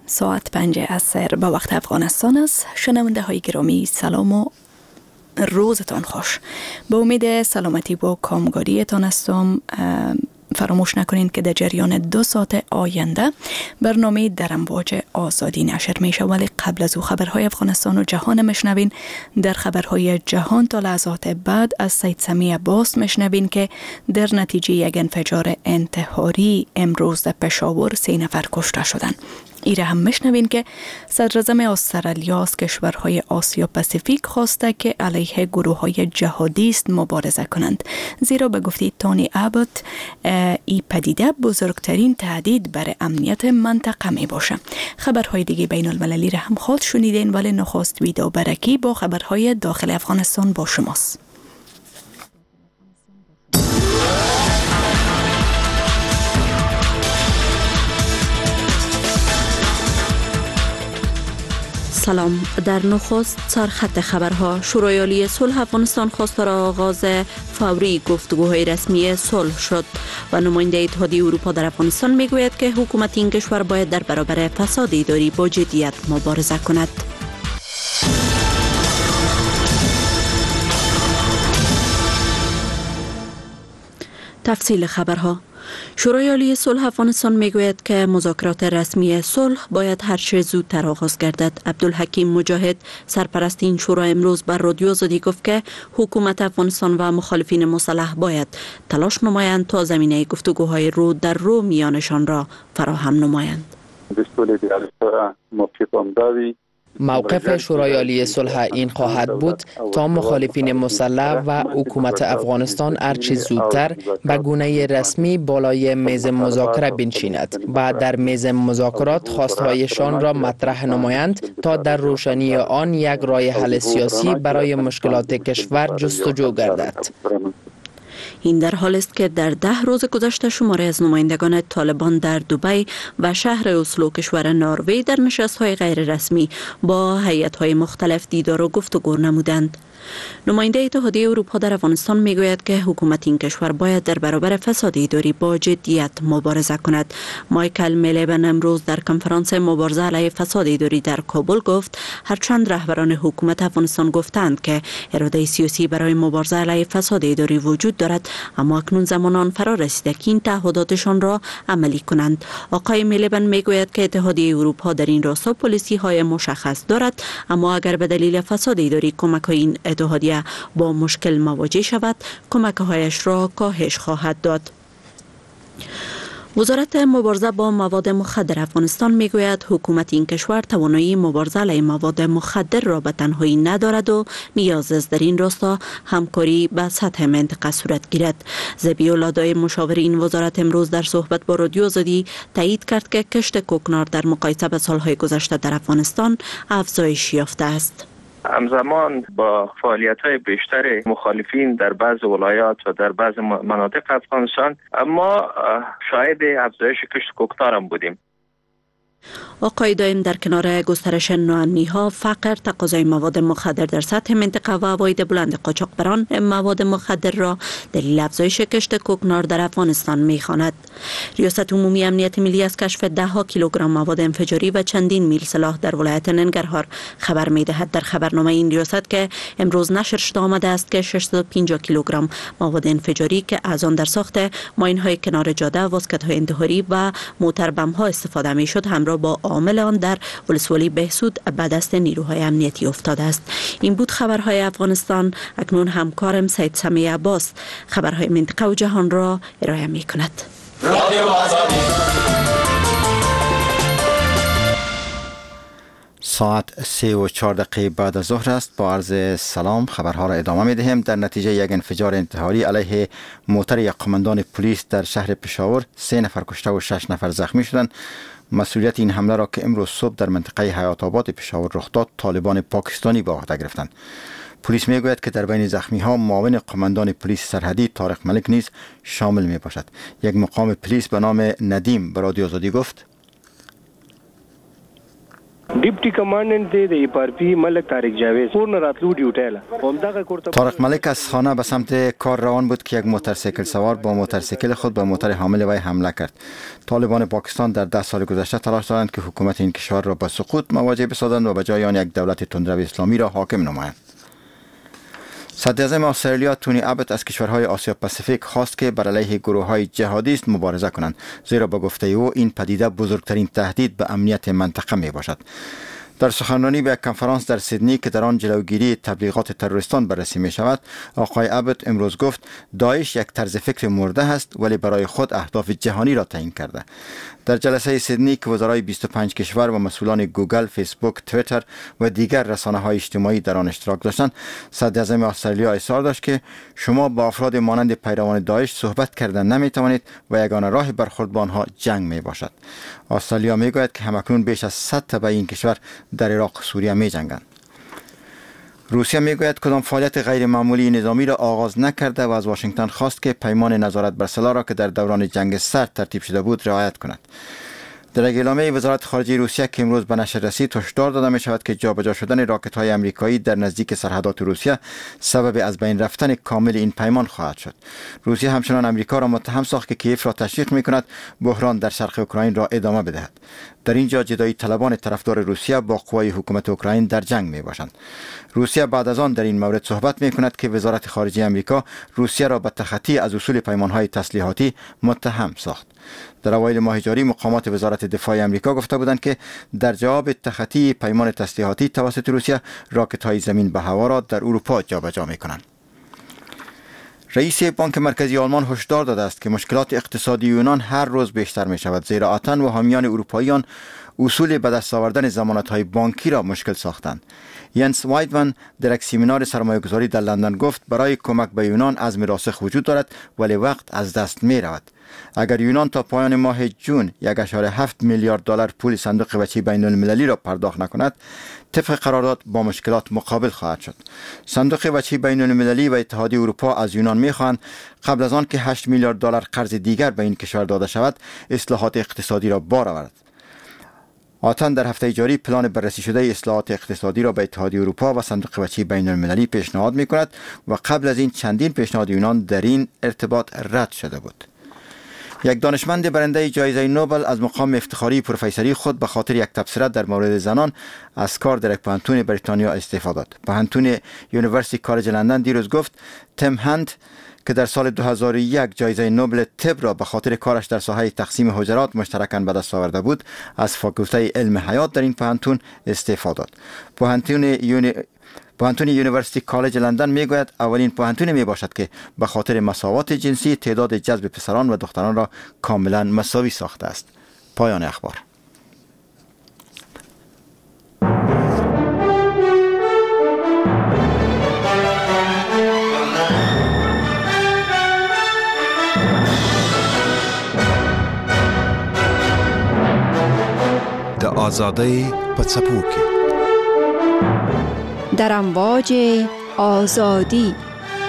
ساعت 5 عصر به وقت افغانستان است. شنونده های گرامی سلام و روزتان خوش. به امید سلامتی و کامگاریتان هستم. فراموش نکنین که در جریان 2 ساعت آینده برنامه در امواج آزادی نشر میشه، ولی قبل از او خبرهای افغانستان و جهان مشنوین. در خبرهای جهان تا لحظات بعد از سید سمی عباس مشنوین که در نتیجه یک انفجار انتحاری امروز در پشاور 3 نفر کشته شدند. ایره هم مشنوین که صدراعظم استرالیا از کشورهای آسیا پاسیفیک خواسته که علیه گروه‌های جهادیست مبارزه کنند، زیرا به گفته تونی ابوت این پدیده بزرگترین تهدید بر امنیت منطقه می باشه. خبرهای دیگه بین المللی را هم خود شنیدین، ولی نخست ویدا برکی با خبرهای داخل افغانستان با شماست. سلام. در نخست سرخط خبرها. شورای عالی صلح افغانستان خواستار آغاز فوری گفتگوهای رسمی صلح شد و نماینده اتحادیه اروپا در افغانستان میگوید که حکومت این کشور باید در برابر فساد اداری با جدیت مبارزه کند. تفصیل خبرها. شورای عالی صلح افغانستان میگوید که مذاکرات رسمی صلح باید هر چه زودتر آغاز گردد. عبدالحکیم مجاهد سرپرست این شورا امروز بر رادیو آزادی گفت که حکومت افغانستان و مخالفین مسلح باید تلاش نمایند تا زمینه گفتگوهای رو در رو میانشان را فراهم نمایند. موقف شورای عالی صلح این خواهد بود تا مخالفین مسلح و حکومت افغانستان هرچه زودتر به گونه رسمی بالای میز مذاکره بنشیند و در میز مذاکرات خواستهایشان را مطرح نمایند تا در روشنی آن یک راه حل سیاسی برای مشکلات کشور جستجو گردد. این در حال است که در 10 روز گذشته شماری از نمایندگان طالبان در دبی و شهر اسلو کشور نروژ در نشست‌های غیر رسمی با هیئت‌های مختلف دیدار و گفتگو نمودند. نماینده اتحادیه اروپا در افغانستان میگوید که حکومت این کشور باید در برابر فساد اداری با جدیت مبارزه کند. مایکل میلیبن امروز در کنفرانس مبارزه علیه فساد اداری در کابل گفت هرچند رهبران حکومت افغانستان گفتند که اراده سیاسی برای مبارزه علیه فساد اداری وجود دارد، اما اکنون زمان آن فرا رسیده که این تعهداتشان را عملی کنند. آقای میلیبن میگوید که اتحادیه اروپا در این راستا پلیسی های مشخص دارد، اما اگر به دلیل فساد اداری کمک این اتحادیه با مشکل مواجه شود، کمک‌هایش را کاهش خواهد داد. وزارت مبارزه با مواد مخدر افغانستان میگوید حکومت این کشور توانایی مبارزه علیه مواد مخدر را به تنهایی ندارد و نیاز است در این راستا همکاری به سطح منطقه صورت گیرد. ذبیح‌الله دای مشاور این وزارت امروز در صحبت با رادیو آزادی تایید کرد که کشت کوکنار در مقایسه به سالهای گذشته در افغانستان افزایش یافته است. همزمان با فعالیت‌های بیشتر مخالفین در بعض ولایات و در بعض مناطق افغانستان ما شاهد افزایش کشت کوکنار هم بودیم. آقای دایم در کنار گسترش ناامنی‌ها، فقر، تقاضای مواد مخدر در سطح منطقه و عواید بلند قاچاقبران مواد مخدر را دلیل افزایش کشت کوکنار در افغانستان می‌خواند. ریاست عمومی امنیت ملی از کشف 10 کیلوگرم مواد انفجاری و چندین میل سلاح در ولایت ننگرهار خبر می‌دهد. در خبرنامه این ریاست که امروز نشر شده آمده است که 650 کیلوگرم مواد انفجاری که از آن در ساخت ماین‌های کنار جاده، واسکت‌های انتحاری و موتربم‌ها استفاده می‌شد همراه با عامل آن در ولسوالی بهسود به دست نیروهای امنیتی افتاده است. این بود خبرهای افغانستان. اکنون همکارم سید سمی عباس خبرهای منطقه و جهان را ارائه می کند. ساعت 3:04 بعد از ظهر است. با عرض سلام خبرها را ادامه می دهیم. در نتیجه یک انفجار انتحاری علیه موتر یک قماندان پلیس در شهر پشاور 3 نفر کشته و 6 نفر زخمی شدند. مسئولیت این حمله را که امروز صبح در منطقه حیات آباد پشاور رخ داد طالبان پاکستانی به عهده گرفتند. پلیس میگوید که در بین زخمی ها معاون قماندان پلیس سرحدی طارق ملک نیز شامل می باشد. یک مقام پلیس به نام ندیم به رادیو آزادی گفت ډیپټي کمانډنټ دی د ایپارپی ملک طارق جاوید پورن راتلو ډیوټیله همدغه کوړه. طارق ملک از خانه به سمت کار روان بود که یک موتورسیکل سوار با موتورسیکل خود به موتور حامل وی حمله کرد. طالبان پاکستان در 10 سال گذشته تلاش دارند که حکومت این کشور را به سقوط مواجه بسازند و به جای آن یک دولت تندرو اسلامی را حاکم نمایند. صدراعظم استرالیا تونی ابت از کشورهای آسیا پاسیفیک خواست که بر علیه گروه‌های جهادیست مبارزه کنند، زیرا به گفته او این پدیده بزرگترین تهدید به امنیت منطقه می باشد. در سخنرانی به یک کنفرانس در سیدنی که در آن جلوگیری تبلیغات تروریستان بررسی می شود، آقای ابت امروز گفت داعش یک طرز فکر مرده است ولی برای خود اهداف جهانی را تعیین کرده. در جلسه سیدنی که وزرای 25 کشور و مسئولان گوگل، فیسبوک، توییتر و دیگر رسانه‌های اجتماعی در آن اشتراک داشتند، صدراعظم استرالیا اصرار داشت که شما با افراد مانند پیروان داعش صحبت کردن نمی‌توانید و یگانه راه برخورد با آنها جنگ میباشد. استرالیا میگوید که همکنون بیش از 100 تبع این کشور در عراق و سوریه می‌جنگند. روسیه میگوید کدام فعالیت غیر معمولی نظامی را آغاز نکرده و از واشنگتن خواست که پیمان نظارت بر سلاح را که در دوران جنگ سرد ترتیب شده بود رعایت کند. در یک اعلامیه وزارت خارجه روسیه که امروز به نشر رسید هشدار داده می شود که جابجا شدن راکت‌های آمریکایی در نزدیک سرحدات روسیه سبب از بین رفتن کامل این پیمان خواهد شد. روسیه همچنان آمریکا را متهم ساخت که کیف را تشویق می کند بحران در شرق اوکراین را ادامه بدهد. در اینجا جدایی طلبان طرفدار روسیه با قوای حکومت اوکراین در جنگ می باشند. روسیه بعد از آن در این مورد صحبت می کند که وزارت خارجه آمریکا روسیه را به تخطی از اصول پیمان‌های تسلیحاتی متهم ساخت. در اوایل ماه جاری مقامات وزارت دفاع آمریکا گفته بودند که در جواب تخطی پیمان تسلیحاتی توسط روسیه راکت‌های زمین به هوا را در اروپا جابجا می‌کنند. رئیس بانک مرکزی آلمان هشدار داده است که مشکلات اقتصادی یونان هر روز بیشتر می شود، زیرا آتن و حامیان اروپاییان اصول به دست آوردن ضمانت‌های بانکی را مشکل ساختند. ینس وایدمن در یک سمینار سرمایه‌گذاری در لندن گفت برای کمک به یونان عزم راسخ وجود دارد ولی وقت از دست می رود. اگر یونان تا پایان ماه جون 1.7 میلیارد دلار پول صندوق بچه بین المللی را پرداخت نکند، طبق قرارداد با مشکلات مقابل خواهد شد. صندوق بچه بین المللی و اتحادیه اروپا از یونان می‌خواهند قبل از آن که 8 میلیارد دلار قرض دیگر به این کشور داده شود، اصلاحات اقتصادی را بار آورد. آتن در هفته جاری پلان بررسی شده اصلاحات اقتصادی را به اتحادیه اروپا و صندوق بچه بین المللی پیشنهاد می‌کند و قبل از این چندین پیشنهاد یونان در این ارتباط رد شده بود. یک دانشمند برنده جایزه نوبل از مقام افتخاری پروفسوری خود به خاطر یک تبصره در مورد زنان از کار در یک پوهنتون بریتانیا استعفا داد. پوهنتون یونیورسیتی کالج لندن دیروز گفت تم هند که در سال 2001 جایزه نوبل طب را به خاطر کارش در ساحه تقسیم حجرات مشترکاً به دست آورده بود، از فاکولته علم حیات در این پوهنتون استعفا داد. پوهنتون یونیورسیتی کالج لندن میگوید اولین پوهنتون می باشد که به خاطر مساوات جنسی تعداد جذب پسران و دختران را کاملا مساوی ساخته است. پایان اخبار. د آزادۍ په څپو کې در امواج آزادی.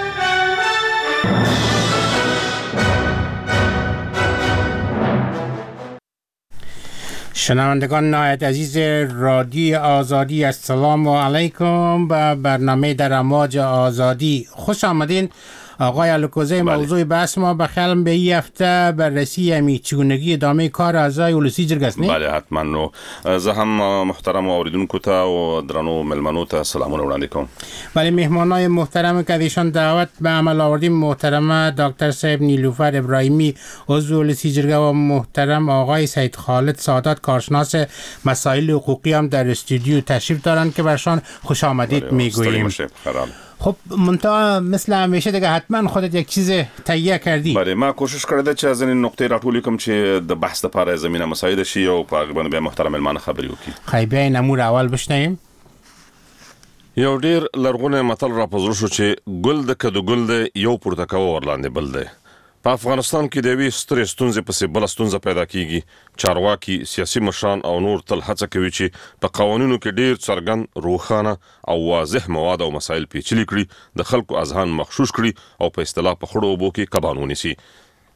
شنوندگان نهایت عزیز رادیو آزادی، السلام علیکم. به برنامه در امواج آزادی خوش آمدین. آقای الکوزی، موضوع بحث ما به خیالم به این هفته بررسی همی چگونگی ادامه کار اعضای ولسی جرګه است. بله حتما. نو زه هم محترم اوریدونکو ته او درنو ملمنو ته سلامونه وړاندې کوم. بله، مهمانای محترم که ایشان دعوت به عمل آوردیم محترم دکتر صاحب نیلوفر ابراهیمی عضو ولسی جرګه و محترم آقای سید خالد سادات کارشناس مسائل حقوقی هم در استودیو تشریف دارند که برشان خوش آمدید میگوییم. خب منتها مثل همیشه دیگه حتما خودت یک چیز تهیه کردی. بله، ما کوشش کړی چې از این نقطې راټولې کوم چې د بحث لپاره زمينه مساعده شي او په هغه باندې محترم ملمانه خبرې وکړي. خیبه نمور اول بشنیم. یو ډیر لرغونه متل را پزړو شو چې ګل د کدو ګل د یو پورته کوو ورلاندې بل دی. په افغانستان کې د وی سترې ستونزې پسې بل ستونزه پیدا کیږي. چارواکي، سیاسي مشران او نور تل هڅه کوي چې په قوانینو کې ډیر څرګند، روښانه او واضح مواد او مسایل پیچلي کړي، د خلکو اذهان مغشوش کړي او په اصطلاح په خړو اوبو کې کبان ونیسي.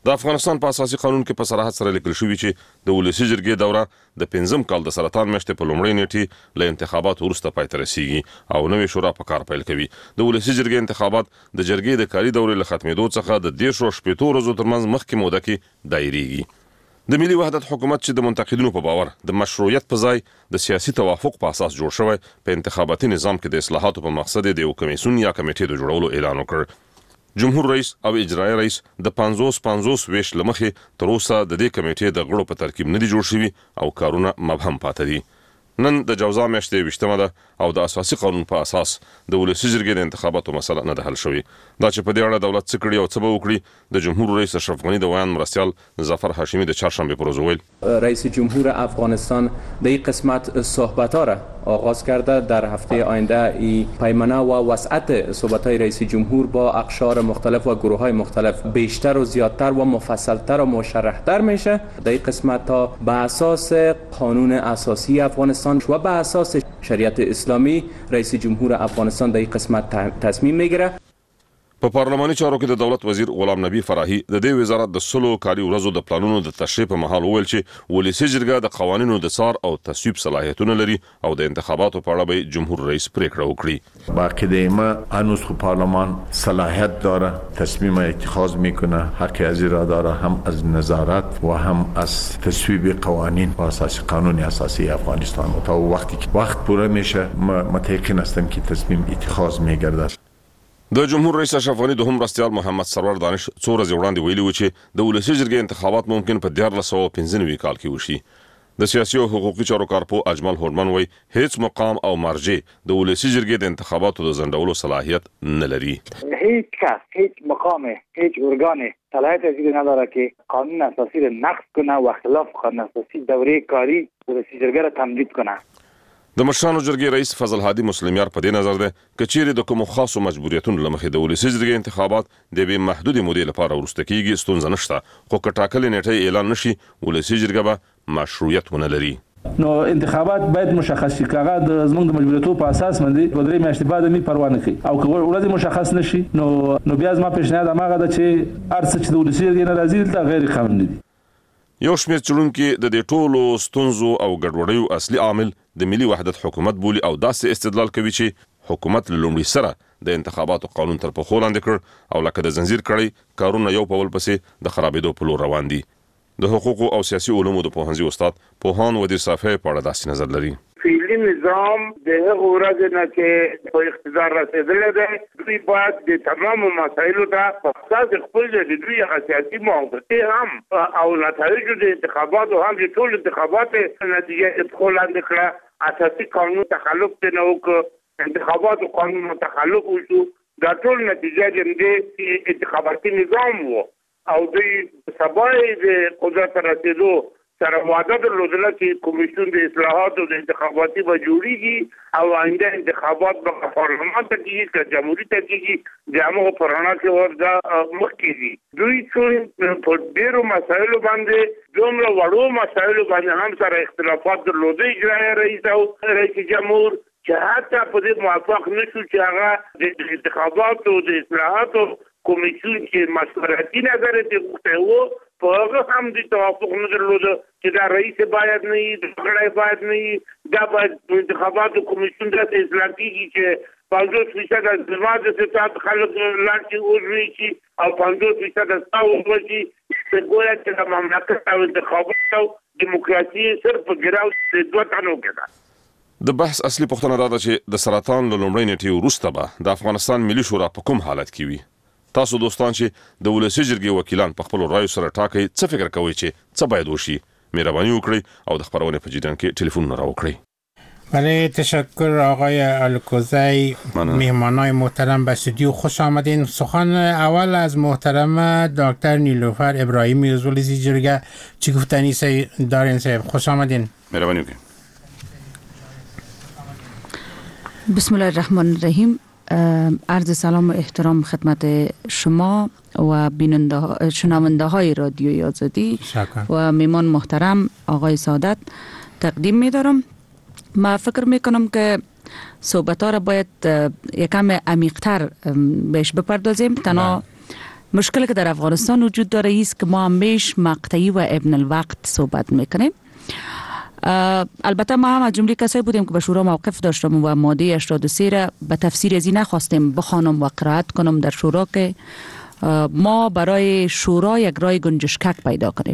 د افغانستان په اساسي قانون کې په صراحت سره لیکل شوی چې د ولسی جرګې دوره د 5م کال د سرطان میاشتې په لومړۍ نیټه له انتخاباتو وروسته پای ته رسیږي او نوې شورا په کار پیل کوي. د ولسی جرګې انتخابات د جرګې د کاري دورې له ختمېدو څخه د 10 او 15 ورځو ترمنځ مخکې موده کې دایریږي. د ملي وحدت حکومت چې د منتقدینو په باور د مشروعیت په ځای د سیاسي توافق په اساس جوړ شوی په انتخاباتي نظام کې د اصلاحاتو په مقصد د یو کمیسیون یا کمیټې د جوړولو اعلان وکړ. جمهور رئیس او اجرایی رئیس د 50 ویش لمخې تر اوسه د دې کمیټې د غړو په ترکیب نه دي جوړ شوي او کارونه مبهم پاتې دي. نن د جوزا میاشتې 20مه ده او د اساسي قانون په اساس د ولسی جرګې د انتخاباتو مسله نه ده حل شوې. دا چې په دې اړه دولت څه کړي او څه به وکړي د جمهور رئیس اشرف غنی د ویان مرستیال ظفر هاشمی د چهارشنبه پر ورځ ویل رئیس جمهور افغانستان در این قسمت صحبت‌ها را آغاز کرده. در هفته آینده این پیمانه و وسعت صحبت‌های رئیس جمهور با اقشار مختلف و گروه‌های مختلف بیشتر و زیادتر و مفصل‌تر و مشرح‌تر میشه. در این قسمت ها به اساس قانون اساسی افغانستان و به اساس شریعت اسلامی رئیس جمهور افغانستان در این قسمت تصمیم میگیره. په پارلماني چارو کې د دولت وزیر غلام نبی فرحي د دې وزارت د 100 کاري ورځو د پلانونو د تشریح په مهال وویل چې ولسی جرګه د قوانینو د څار او تصویب صلاحیتونه لري او د انتخاباتو په اړه به جمهور رئیس پریکړه وکړي. باقی ما هنوز خو پارلمان صلاحیت داره، تصمیم اتخاذ میکنه، حق از را داره، هم از نظارت و هم از تصویب قوانین و اساس قانون اساسی افغانستان. تا وقتی که وقت پوره میشه متيقن هستم که تصمیم اتخاذ میگردد. د جمهور رئیس اشرف غنی دوهم مرستیال محمد سرور دانش څو ورځې وړاندې ویلي و چې د ولسی جرګې انتخابات ممکن په 1995 کال کې وشي. د سیاسي او حقوقي چارو کارپو اجمل هورمن وی هیڅ مقام او مرجع د ولسی جرګې د انتخاباتو د ځنډولو صلاحیت نه لري. هیچ کس، هیچ مقام، هیچ ارگان صلاحیت از این نداره که قانون اساسی را نقض کنه و خلاف قانون اساسی دوره کاری ولسی جرګې را تمدید کنه. د مشرانو جرګې رئیس فضل هادي مسلمیار په دې نظر ده چې چیرې د کوم خاصو مجبوریتونو لمخې د ولسی جرګې انتخابات د به محدودې مودې لپاره ورسته کیږي ستونزه نشته، خو که ټاکلې نیټه اعلان نشي ولسی جرګه به مشروعیت ونه لري. نو انتخابات باید مشخص شي. کاغه د زمونږ د مجبوریتونو په اساس باندې په درې میاشتې بعد می پروا نه کوي او که ورځ مشخص نشي نو بیا زما پیشنهاد هغه ده چې ارڅ چې د ولسی جرګې نه راځي دا غیر قانوني دي. یو شمېر څېړونکي د دې ټولو ستونزو او ګډوډیو اصلي عامل د ملي وحدت حکومت بولي او داسې استدلال کوي چې حکومت له لومړي سره د انتخاباتو قانون تر پښو لاندې کړ او لکه د زنجیر کړی کارونه یو په بل پسې د خرابېدو په لور روان دي. د حقوقو او سیاسي علومو د پوهنځي استاد پوهان ودیر صافی په اړه داسې نظر لري. فعلی نظام د هغه ورځې نه چې په اقتدار رسېدلی دی دوی باید د تمامو مسایلو ته په اساس خپل د دوی هغه سیاسي موافقې هم او نتایجو د انتخاباتو هم د ټول انتخاباتو نتیجه د پښو لاندې کړه. اساسي قانون تخلف ته نه وکړه، انتخاباتو قانون تخلف وشو، دا ټول نتیجه د انتخاباتي نظام و او دوی سبا د قدرت رسېدو سره وعده درلودله چې کمیسیون د اصلاحاتو د انتخاباتي به جوړیږي او آینده انتخابات به پارلمان ته کېږي که جمهوري ته کېږي د همغو په رڼا کې وردا مخکې دي. دوی څو په ډېرو مسایلو باندې دومره وړو مسایلو باندې هم سره اختلافات درلوده اجرایه رئیس او رئیس جمهور چې حتی په دې موافق نشو چې هغه د انتخاباتو د اصلاحاتو کمیسیون چې مشورتي نظر یې غوښتی و په هغه هم د توافق نه درلوده چې دا رئیس باید نه وي، غړی باید نه وي، دا باید انتخاباتو کمیسیون داسې اصلاح کېږي چې 50% زما د ستات خلک لاړ شي وژوي شي او 50% ستا وژوي شي چې ګویا چې د مملکت او انتخابات او دیموکراسي صرف په ګراو د دوه تنو کې ده. د بحث اصلي پوښتنه دا ده چې د سرطان له لومړۍ نیټې وروسته به د افغانستان ملي شورا په کوم حالت کې وي. تاسو دوستان چې د ولسی جرګې وکیلان په خپل رایو سره ټاکئ څه فکر کوئ چې څه باید وشي؟ مهرباني وکړئ او د خبرونې په جریان کې ټلیفونونه راوکړئ. بله تشکر آقای الکوزی. مهمانای محترم به استودیو خوش آمدین. سخن اول از محترم دکتر نیلوفر ابراهیمی عضو ولسی جرګه چی گفتنی دارین صاحب؟ خوش آمدین. مهرباني وکړئ. بسم الله الرحمن الرحیم. عرض سلام و احترام خدمت شما و شنونده های رادیوی آزادی و میمان محترم آقای سعادت تقدیم می دارم. من فکر می کنم که صحبت ها را باید یکم عمیق‌تر بهش بپردازیم. تنها مشکلی که در افغانستان وجود داره است که ما همیش مقطعی و ابن الوقت صحبت میکنیم. البته ما هم از جمله کسایی بودیم که به شورا موقف داشتم و ماده 83 را به تفسیر ازی نخواستیم بخوانم و قرائت کنم در شورا که ما برای شورا یک راه گنجشکک پیدا کنیم.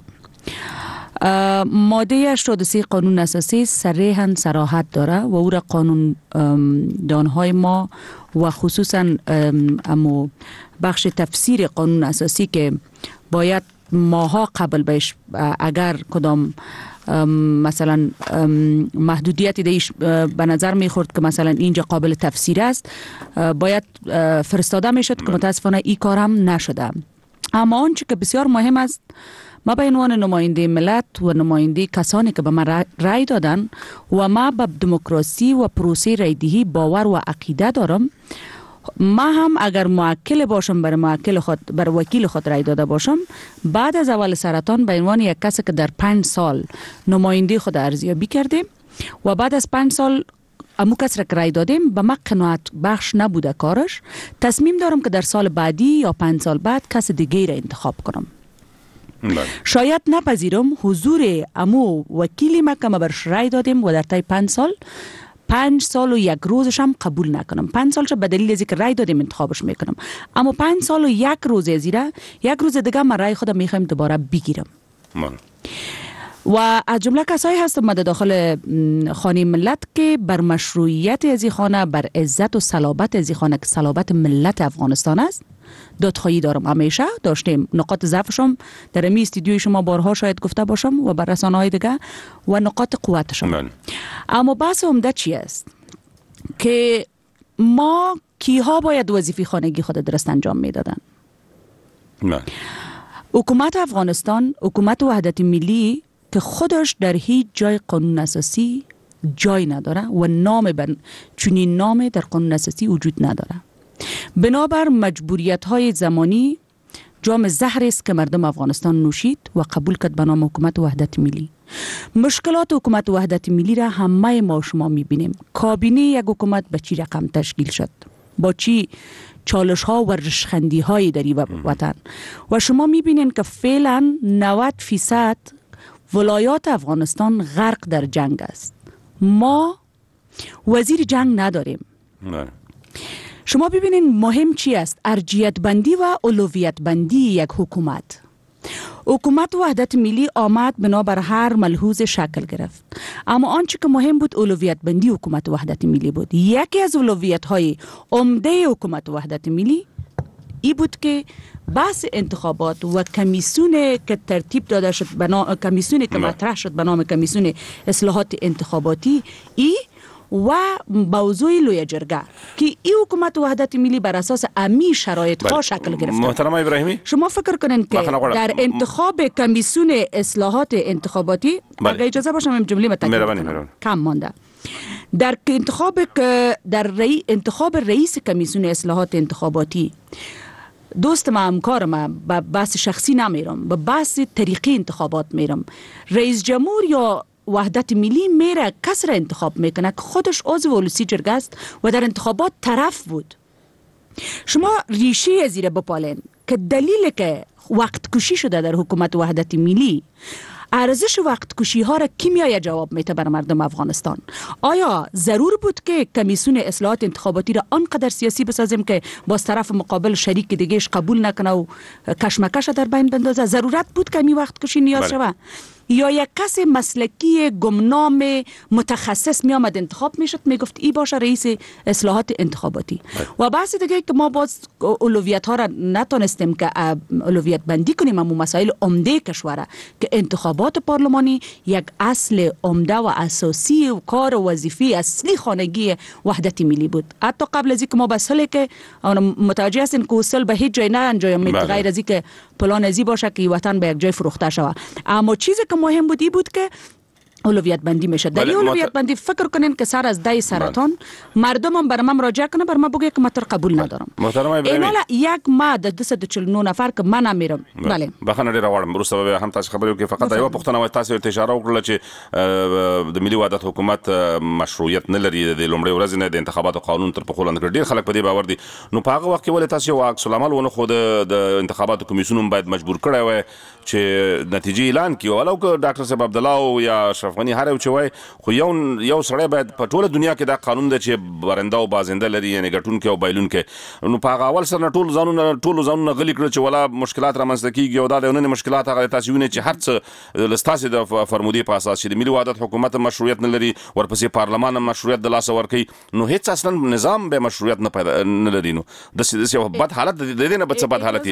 ماده 83 قانون اساسی صریحاً صراحت داره و او را قانون دانهای ما و خصوصاً امو بخش تفسیر قانون اساسی که باید ماها قبل بهش اگر کدام مثلا محدودیتی دیش به نظر میخورد که مثلا اینجا قابل تفسیر است باید فرستاده میشد که متاسفانه این کار هم نشده. اما آنچه که بسیار مهم است، ما به عنوان نماینده ملت و نماینده کسانی که به ما رای دادن و ما به دموکراسی و پروسه رایدهی باور و عقیده دارم، ما هم اگر موکل باشم بر وکیل خود رای داده باشم، بعد از اول سرطان به عنوان یک کسی که در 5 سال نماینده خود ارزیابی کردیم و بعد از 5 سال امو کس را که رای دادیم به ما قناعت بخش نبوده کارش، تصمیم دارم که در سال بعدی یا 5 سال بعد کس دیگه را انتخاب کنم. شاید نپذیرم حضور امو وکیلی ما که ما برش رای دادیم و در طی 5 سال و 1 روزش هم قبول نکنم. 5 سالش به دلیل از اینکه رای دادیم انتخابش میکنم، اما 5 سال و 1 روز ازیره 1 روز دیگه من رای خودم میخوایم دوباره بگیرم. و از جمله کسایی هستم من داخل خانه ملت که بر مشروعیت از این خانه، بر عزت و صلابت از این خانه که صلابت ملت افغانستان است دادخواهی دارم. همیشه داشتیم نقاط ضعفشم در امی استودیوی شما بارها شاید گفته باشم و بر رسانه‌های دیگه و نقاط قوتشم. اما بحث عمده چی است که ما کیها باید وظیفه خانگی خود درست انجام میدادن؟ حکومت افغانستان، حکومت وحدت ملی که خودش در هیچ جای قانون اساسی جای نداره و چنین نام در قانون اساسی وجود نداره. بنابر مجبوریت های زمانی جام زهر است که مردم افغانستان نوشید و قبول کرد به نام حکومت وحدت ملی. مشکلات حکومت وحدت ملی را همه ما شما میبینیم. کابینه یک حکومت به چی رقم تشکیل شد، با چی چالش ها و رشخندی های در وطن، و شما میبینین که فعلا 90% ولایات افغانستان غرق در جنگ است. ما وزیر جنگ نداریم. شما ببینین مهم چی است؟ ارجیت بندی و اولویت بندی یک حکومت. حکومت وحدت ملی آمد بنابر هر ملحوظ شکل گرفت، اما آنچه که مهم بود اولویت بندی حکومت وحدت ملی بود. یکی از اولویت های عمده حکومت وحدت ملی ای بود که بحث انتخابات و کمیسیون که ترتیب داده شد کمیسیونی که مطرح شد به نام کمیسیون اصلاحات انتخاباتی و موضوع لوی جرگه که این حکومت وحدت ملی بر اساس امی شرایط ها شکل گرفته. محترم ابراهیمی، شما فکر کنین که در انتخاب کمیسیون اصلاحات انتخاباتی اگه اجازه باشم جمله متکلم کم مانده، در انتخاب رئیس کمیسیون اصلاحات انتخاباتی دوست ما همکار ما به بحث شخصی نمیرم، به بحث طریقی انتخابات میرم. رئیس جمهور یا وحدت ملی میره کس را انتخاب میکنه که خودش عضو ولسی جرگه است و در انتخابات طرف بود. شما ریشه ازیره بپالین که دلیل که وقت کشی شده در حکومت وحدت ملی، ارزش وقت کشی ها را کی میآید جواب میده بر مردم افغانستان؟ آیا ضرور بود که کمیسیون اصلاحات انتخاباتی را آنقدر سیاسی بسازیم که باز طرف مقابل شریک دیگهش قبول نکنه و کشمکش در بین بندازه؟ ضرورت بود که می وقت کشی نیاز شود؟ یا یک کس مسلکی گمنام متخصص می آمد انتخاب می شد می گفت ای باشه رئیس اصلاحات انتخاباتی؟ و بحث دیگه که ما باز اولویت ها را نتونستیم که اولویت بندی کنیم، اما مسائل عمده کشوره که انتخابات پارلمانی یک اصل عمده و اساسی و کار و وظیفه اصلی خانگی وحدت ملی بود. حتی قبل از اینکه ما بسله که متوجه هستیم که وصل به هیچ جای نه انجام غیر از اینکه پلان ازی باشه که وطن به یک جای فروخته شود. اما چیزی که مهم بود ای بود که اولویت بندی میشه. در این اولویت بندی فکر کنین که سر از دای سرطان مردم هم بر من مراجعه کنه، بر من بگه که من قبول ندارم. اینا یک ما د 249 نفر که من میرم. بله بخنه ډیر غواړم وروسته به هم تاسو خبرې وکړئ. فقط یو پوښتنه وای، تاسو ته اشاره وکړه چې د ملي وحدت حکومت مشروعیت نه لري د لومړي ورځې نه د انتخاباتو قانون تر پخول نه ډیر خلک په دې باور دي. نو په هغه وخت کې ولې تاسو یو عکس العمل ونه خو د انتخاباتو کمیسیون باید مجبور کړی وای چې نتیجې اعلان کړي، ولو که ډاکټر صاحب عبد الله یا اشرف غنی هر یو چې وای، خو یو سړی باید په ټوله دنیا کې دا قانون دی چې برنده او بازنده لري، یعنی ګټونکي او بایلونکي. نو په هغه اول سره ټول ځانونه غلي کړ چې ولا مشکلات رامنځته کیږي او دا د مشکلات هغه تاسو وینئ چې هر څه لستاسي د فرمودي په اساس چې د ملي وحدت حکومت مشروعیت نه لري، ورپسې پارلمان مشروعیت د لاس ورکي، نو هیڅ اصلا نظام به مشروعیت نه لري. نو د یو بد حالت د دې نه بد حالتي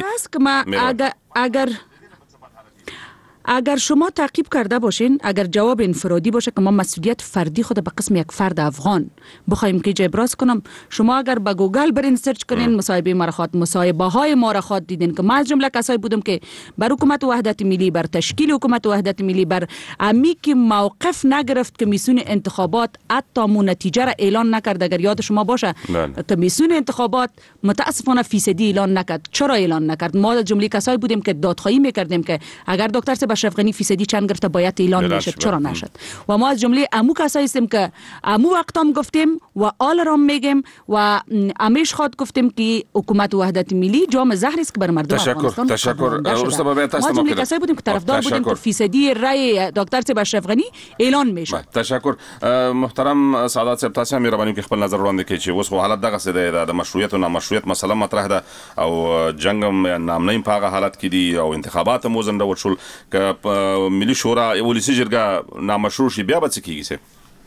اگر شما تعقیب کرده باشین، اگر جواب انفرادی باشه که ما مسئولیت فردی خود به قسم یک فرد افغان بخوایم که ابراز کنم، شما اگر با گوگل برین سرچ کنین مصاحبه های ما را خواد دیدین که ما از جمله کسایی بودم که بر حکومت وحدت ملی، بر تشکیل حکومت وحدت ملی، بر امی که موقف نگرفت کمیسیون انتخابات حتی نتیجه را اعلان نکرد. اگر یاد شما باشه کمیسیون انتخابات متاسفانه فیصدی اعلان نکرد. چرا اعلان نکرد؟ ما از جمله کسایی بودیم که دادخواهی میکردیم که اگر دکتر اشرف غنی فیصدی چند گرفته باید اعلان میشد، چرا نشد؟ و ما از جمله امو کسایی هستیم که امو وقتام گفتیم و آل رام میگیم و امیش خود گفتیم که حکومت وحدت ملی جام زهر است که بر مردم افغانستان. تشکر. ما جمله کسایی بودیم که طرفدار بودیم که فیصدی رای دکتر اشرف غنی اعلان میشد. تشکر. محترم سعادت صاحب، تاسو هم مهرباني خپل نظر وړاندې کړئ چې اوس خو حالت دغه څه دی، د مشروعیت او نامشروعیت مسله مطرح ده او جنگ هم نامنۍ په هغه حالت کې دي او انتخابات هم وزنده وشول. که ملي شورا ولسی جرګه نامشروع شي بیا به څه کیږي؟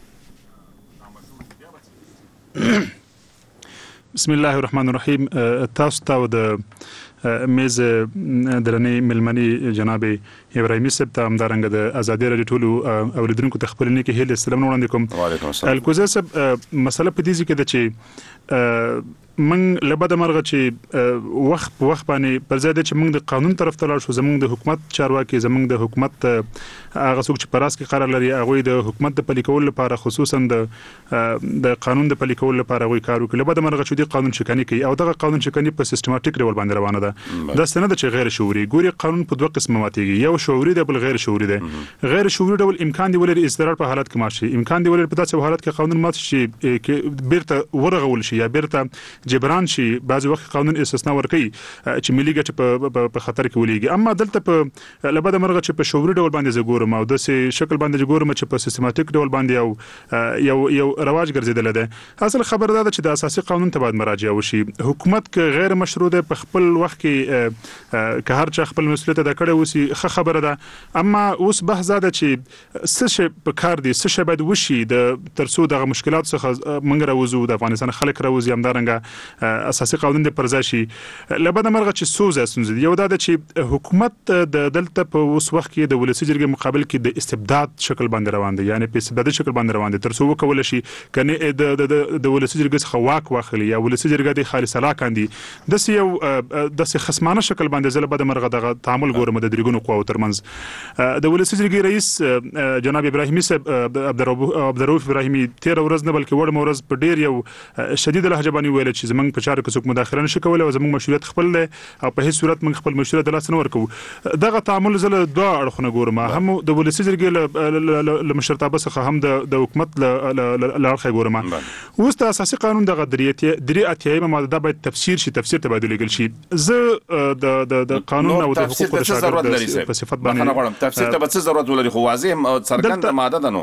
بسم الله الرحمن الرحیم. تاسو ته د میز درنې ملمني جناب ابراهیمي صاحب ته همدارنګه د ازادي راډیو ټولو اوریدونکو ته خپل نیکه هیله سلام وړاندې کوم. وعلیکم السلام. الکوزه صاحب، مسله په دې کې ده چې من لبد مرغه چې وخت په وخت باندې پر ځای چې موږ د قانون طرف ته لاړ شو، زموږ د حکومت چارواکي، زموږ د حکومت هغه څوک چې پراس کې قرار لري، هغه د حکومت د پلي کولو لپاره خصوصا د قانون د پلي کولو لپاره هغه کار وکړي. لبد مرغه چې د قانون شکنی کوي او دغه قانون شکنی په سیستماتیک ډول باندې روانه ده. دا ستنه ده چې غیر شعوري ګوري قانون په دوه قسمه ماتيږي، یو شعوري ده بل غیر شعوري ده. غیر شعوري ډول امکان دی ولري اضطرار په حالت کې ماشي، امکان دی ولري په داسې حالت کې قانون مات شي کې بیرته ورغول شي یا بیرته جبران شي. بعض وخت قانون استثناء ورکوي چې ملي ګټه په خطر کې ولېږي. اما دلته په لبد مرغه چې په شعوري ډول باندې زګورم او د شکل باندې زګورم چې په سیستماتیک ډول باندې یو رواج ګرځیدل ده. اصل خبر ده چې د اساسي قانون ته باید مراجعه وشي. حکومت کې غیر مشروع ده، په خپل وخت کې که هر چا خپل مسؤلیت ادا کړی وسی خبره ده. اما اوس بحث ده چې څه شی په کار دي، څه شی باید وشي د ترڅو د مشکلات څخه منګ راوځو، د افغانستان خلک راوځي، همدارنګه اساسي قانون د پرځای شي. لبد مرغه چې سوزه سنځي یو دا چې حکومت د دلته په اوس وخت کې د ولسی جرګې مقابل کې د استبداد شکل باندې روان دي، یعنی په استبدادي شکل باندې روان دي ترڅو وکول شي کنه د ولسی جرګې څخه واک واخلي یا ولسی جرګې د خالص الله کاندي د خصمانه شکل باندې زله بد مرغه د تعامل ګورم د درګونو قوو ترمنځ. د ولسی جرګې رئیس جناب ابراهیمي صاحب عبدالرؤف ابراهیمي 13 ورځ نه بلکې وړ مورز په ډیر یو شدید لهجه باندې ویل چې زمنګ په چارو کې څوک مداخله نشي کولای او زموږ مشروعیت خپل دی او په هیڅ صورت موږ خپل مشروعیت د لاس نه ورکو. دغه تعامل زله دوه اړخونه ګورم، هم د ولسی جرګې له مشرتابه څخه هم د حکومت له اړخه ګورم. اوس د اساسي قانون دغه درې اتیایم ماده باید تفسیر شي، تفسیر تبادله کېږي شي. زه د قانون او د حقوقو د شاګرد په صفت باندې تفسیر ته څه ضرورت ولري؟ خو واضح څرګند ماده ده. نو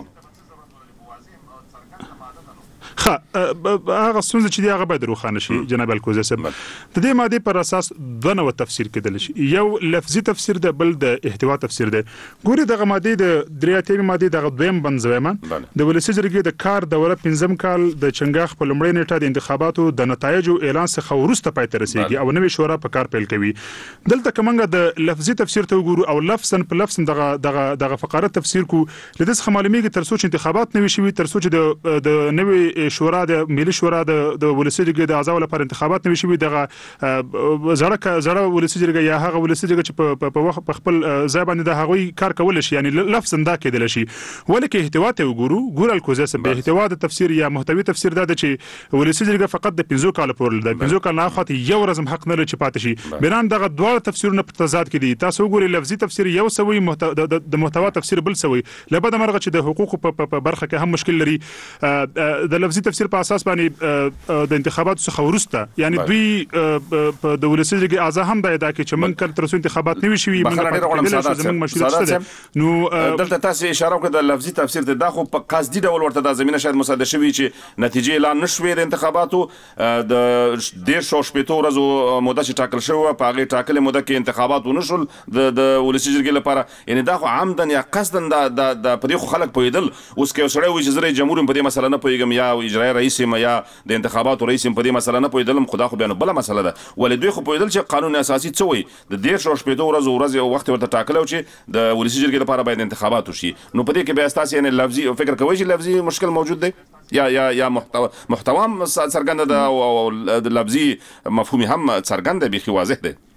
هغه څنګه چې دی هغه باید روښانه شي جناب الکوزه صاحب. د دې ماده پر اساس دوه نوع تفسیر کېدل شي، یو لفظي تفسیر ده، بل د احتوا تفسیر ده. ګوري دغه ماده د درېاتې ماده دغه دویم بنځويمه د ولسی جرګې د کار دوره 15 کال د چنګاخ په لومړۍ نیټه د انتخاباتو د نتایجو اعلان څخه وروسته پای ته رسیدي او نوې شورا په کار پیل کوي. دلته کومه د لفظي تفسیر ته وګورو او لفظا په لفظ دغه فقره تفسیر کو لدې څخه معلومیږي ترڅو چې انتخابات نوي شي، ترڅو چې د نوې شورا د ملي شورا د ولسی جرګې د اعضاء لپاره انتخابات نشي وي دغه زړه ولسی جرګې یا هغه ولسی جرګې چې په وخت په خپل ځای باندې د هغوی کار کول شي یعنی لفظ انده کېدل شي ولکه احتوا ته وګورو الکوزه سم به احتوا د تفسیر یا محتوی تفسیر دا چې ولسی جرګې فقط د 15 کال پورې د 15 کال نه خاطر یو ورځم حق نه لري چې پاتې شي بیران دغه دوه تفسیرونه په تضاد کې دي تاسو وګورئ لفظي تفسیر یو سوي د محتوا تفسیر بل سوي لبد مرغه چې د حقوق په برخه کې هم مشکل لري د لفظي تفسیر په اساس باندې د انتخاباتو څخه ورسته یعنی دوی د ولسی جرګې اعضاء هم د ادا کې چې من کله ترڅو انتخابات نه وشي موږ مشروعیت شته نو دلته تاسو اشاره وکړه د لفظي تفسیر د داخو په قصدي ډول ورته د زمينه شاید مصادره شوی چې نتیجې اعلان نشوي د انتخاباتو د ډیر شو شپېتو ورځو موده چې ټاکل شوی په هغه ټاکلې موده کې انتخابات ونشول د ولسی جرګې لپاره یعنی دا خو عمدن یا قصدن د پرې خلک پویدل اوس کې سره وي چې زره جمهور په دې مسله نه پویګم یا اجرایي رئیس یا د انتخاباتو رئیس په دې مسله نه پویدل خدا خو بیان بل مسله ده ولې دوی خو پویدل چې قانون اساسي څه وي د ډیر شو شپېتو ورځو یو وخت ورته ټاکلو چې د ولسی جرګې لپاره باید انتخابات وشي نو په دې کې به اساس یعنی لفظي فکر کوي چې لفظي مشکل موجود دی یا محتوا څرګند ده او د لفظي مفهومي هم څرګند دی بخي واضح دی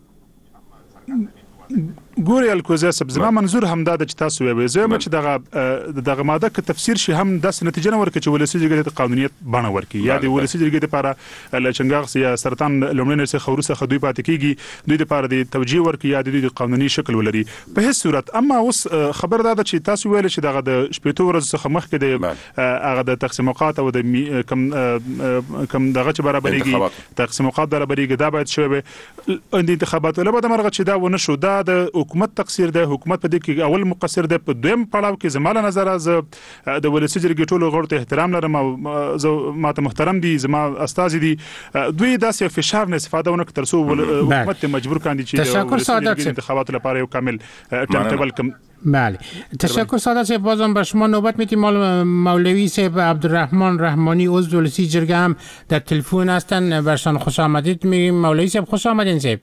ګوري الکوزه سب زما منظور هم دا چې تاسو وایي زه چې دغه ماده ک تفسیر شي هم د نتیجه نه ورکړي چې ولسی جرګې د قانونیت بڼه ورکړي یا د ولسی جرګې لپاره لچنګاغ یا سرطان لومړنۍ څخه خورسه خدوی پاتې کیږي دوی لپاره د توجیه ورکړي یا د قانوني شکل ولري په هیڅ صورت اما اوس خبر دا چې تاسو ویل چې دغه د شپېتو ورځې څخه مخکې د هغه د تقسیم اوقات او د کم دغه چې برابرېږي تقسیم اوقات برابرېږي دا باید شوی د انتخاباتو لپاره مرغه چې دا ونه شو دا د حکومت تقصیر ده حکومت په دې کې اول مقصر ده په دویم پړاو کې زماله نظر از د ولسی جرګې ټولو غړو ته احترام لرم او ماته محترم دي زما استاد دي دوی داسې فشار نه استفاده ونه تر څو حکومت مجبور کاندي چې انتخابات لپاره یو کامل ټایم ټیبل بله تشکر سعادت صاحب بازم به شما نوبت میدیم مولوی صاحب عبدالرحمن رحمانی عضو ولسی جرګه هم در تلفن هستن برشان خوش آمدید میگیم مولوی صاحب خوش آمدین صاحب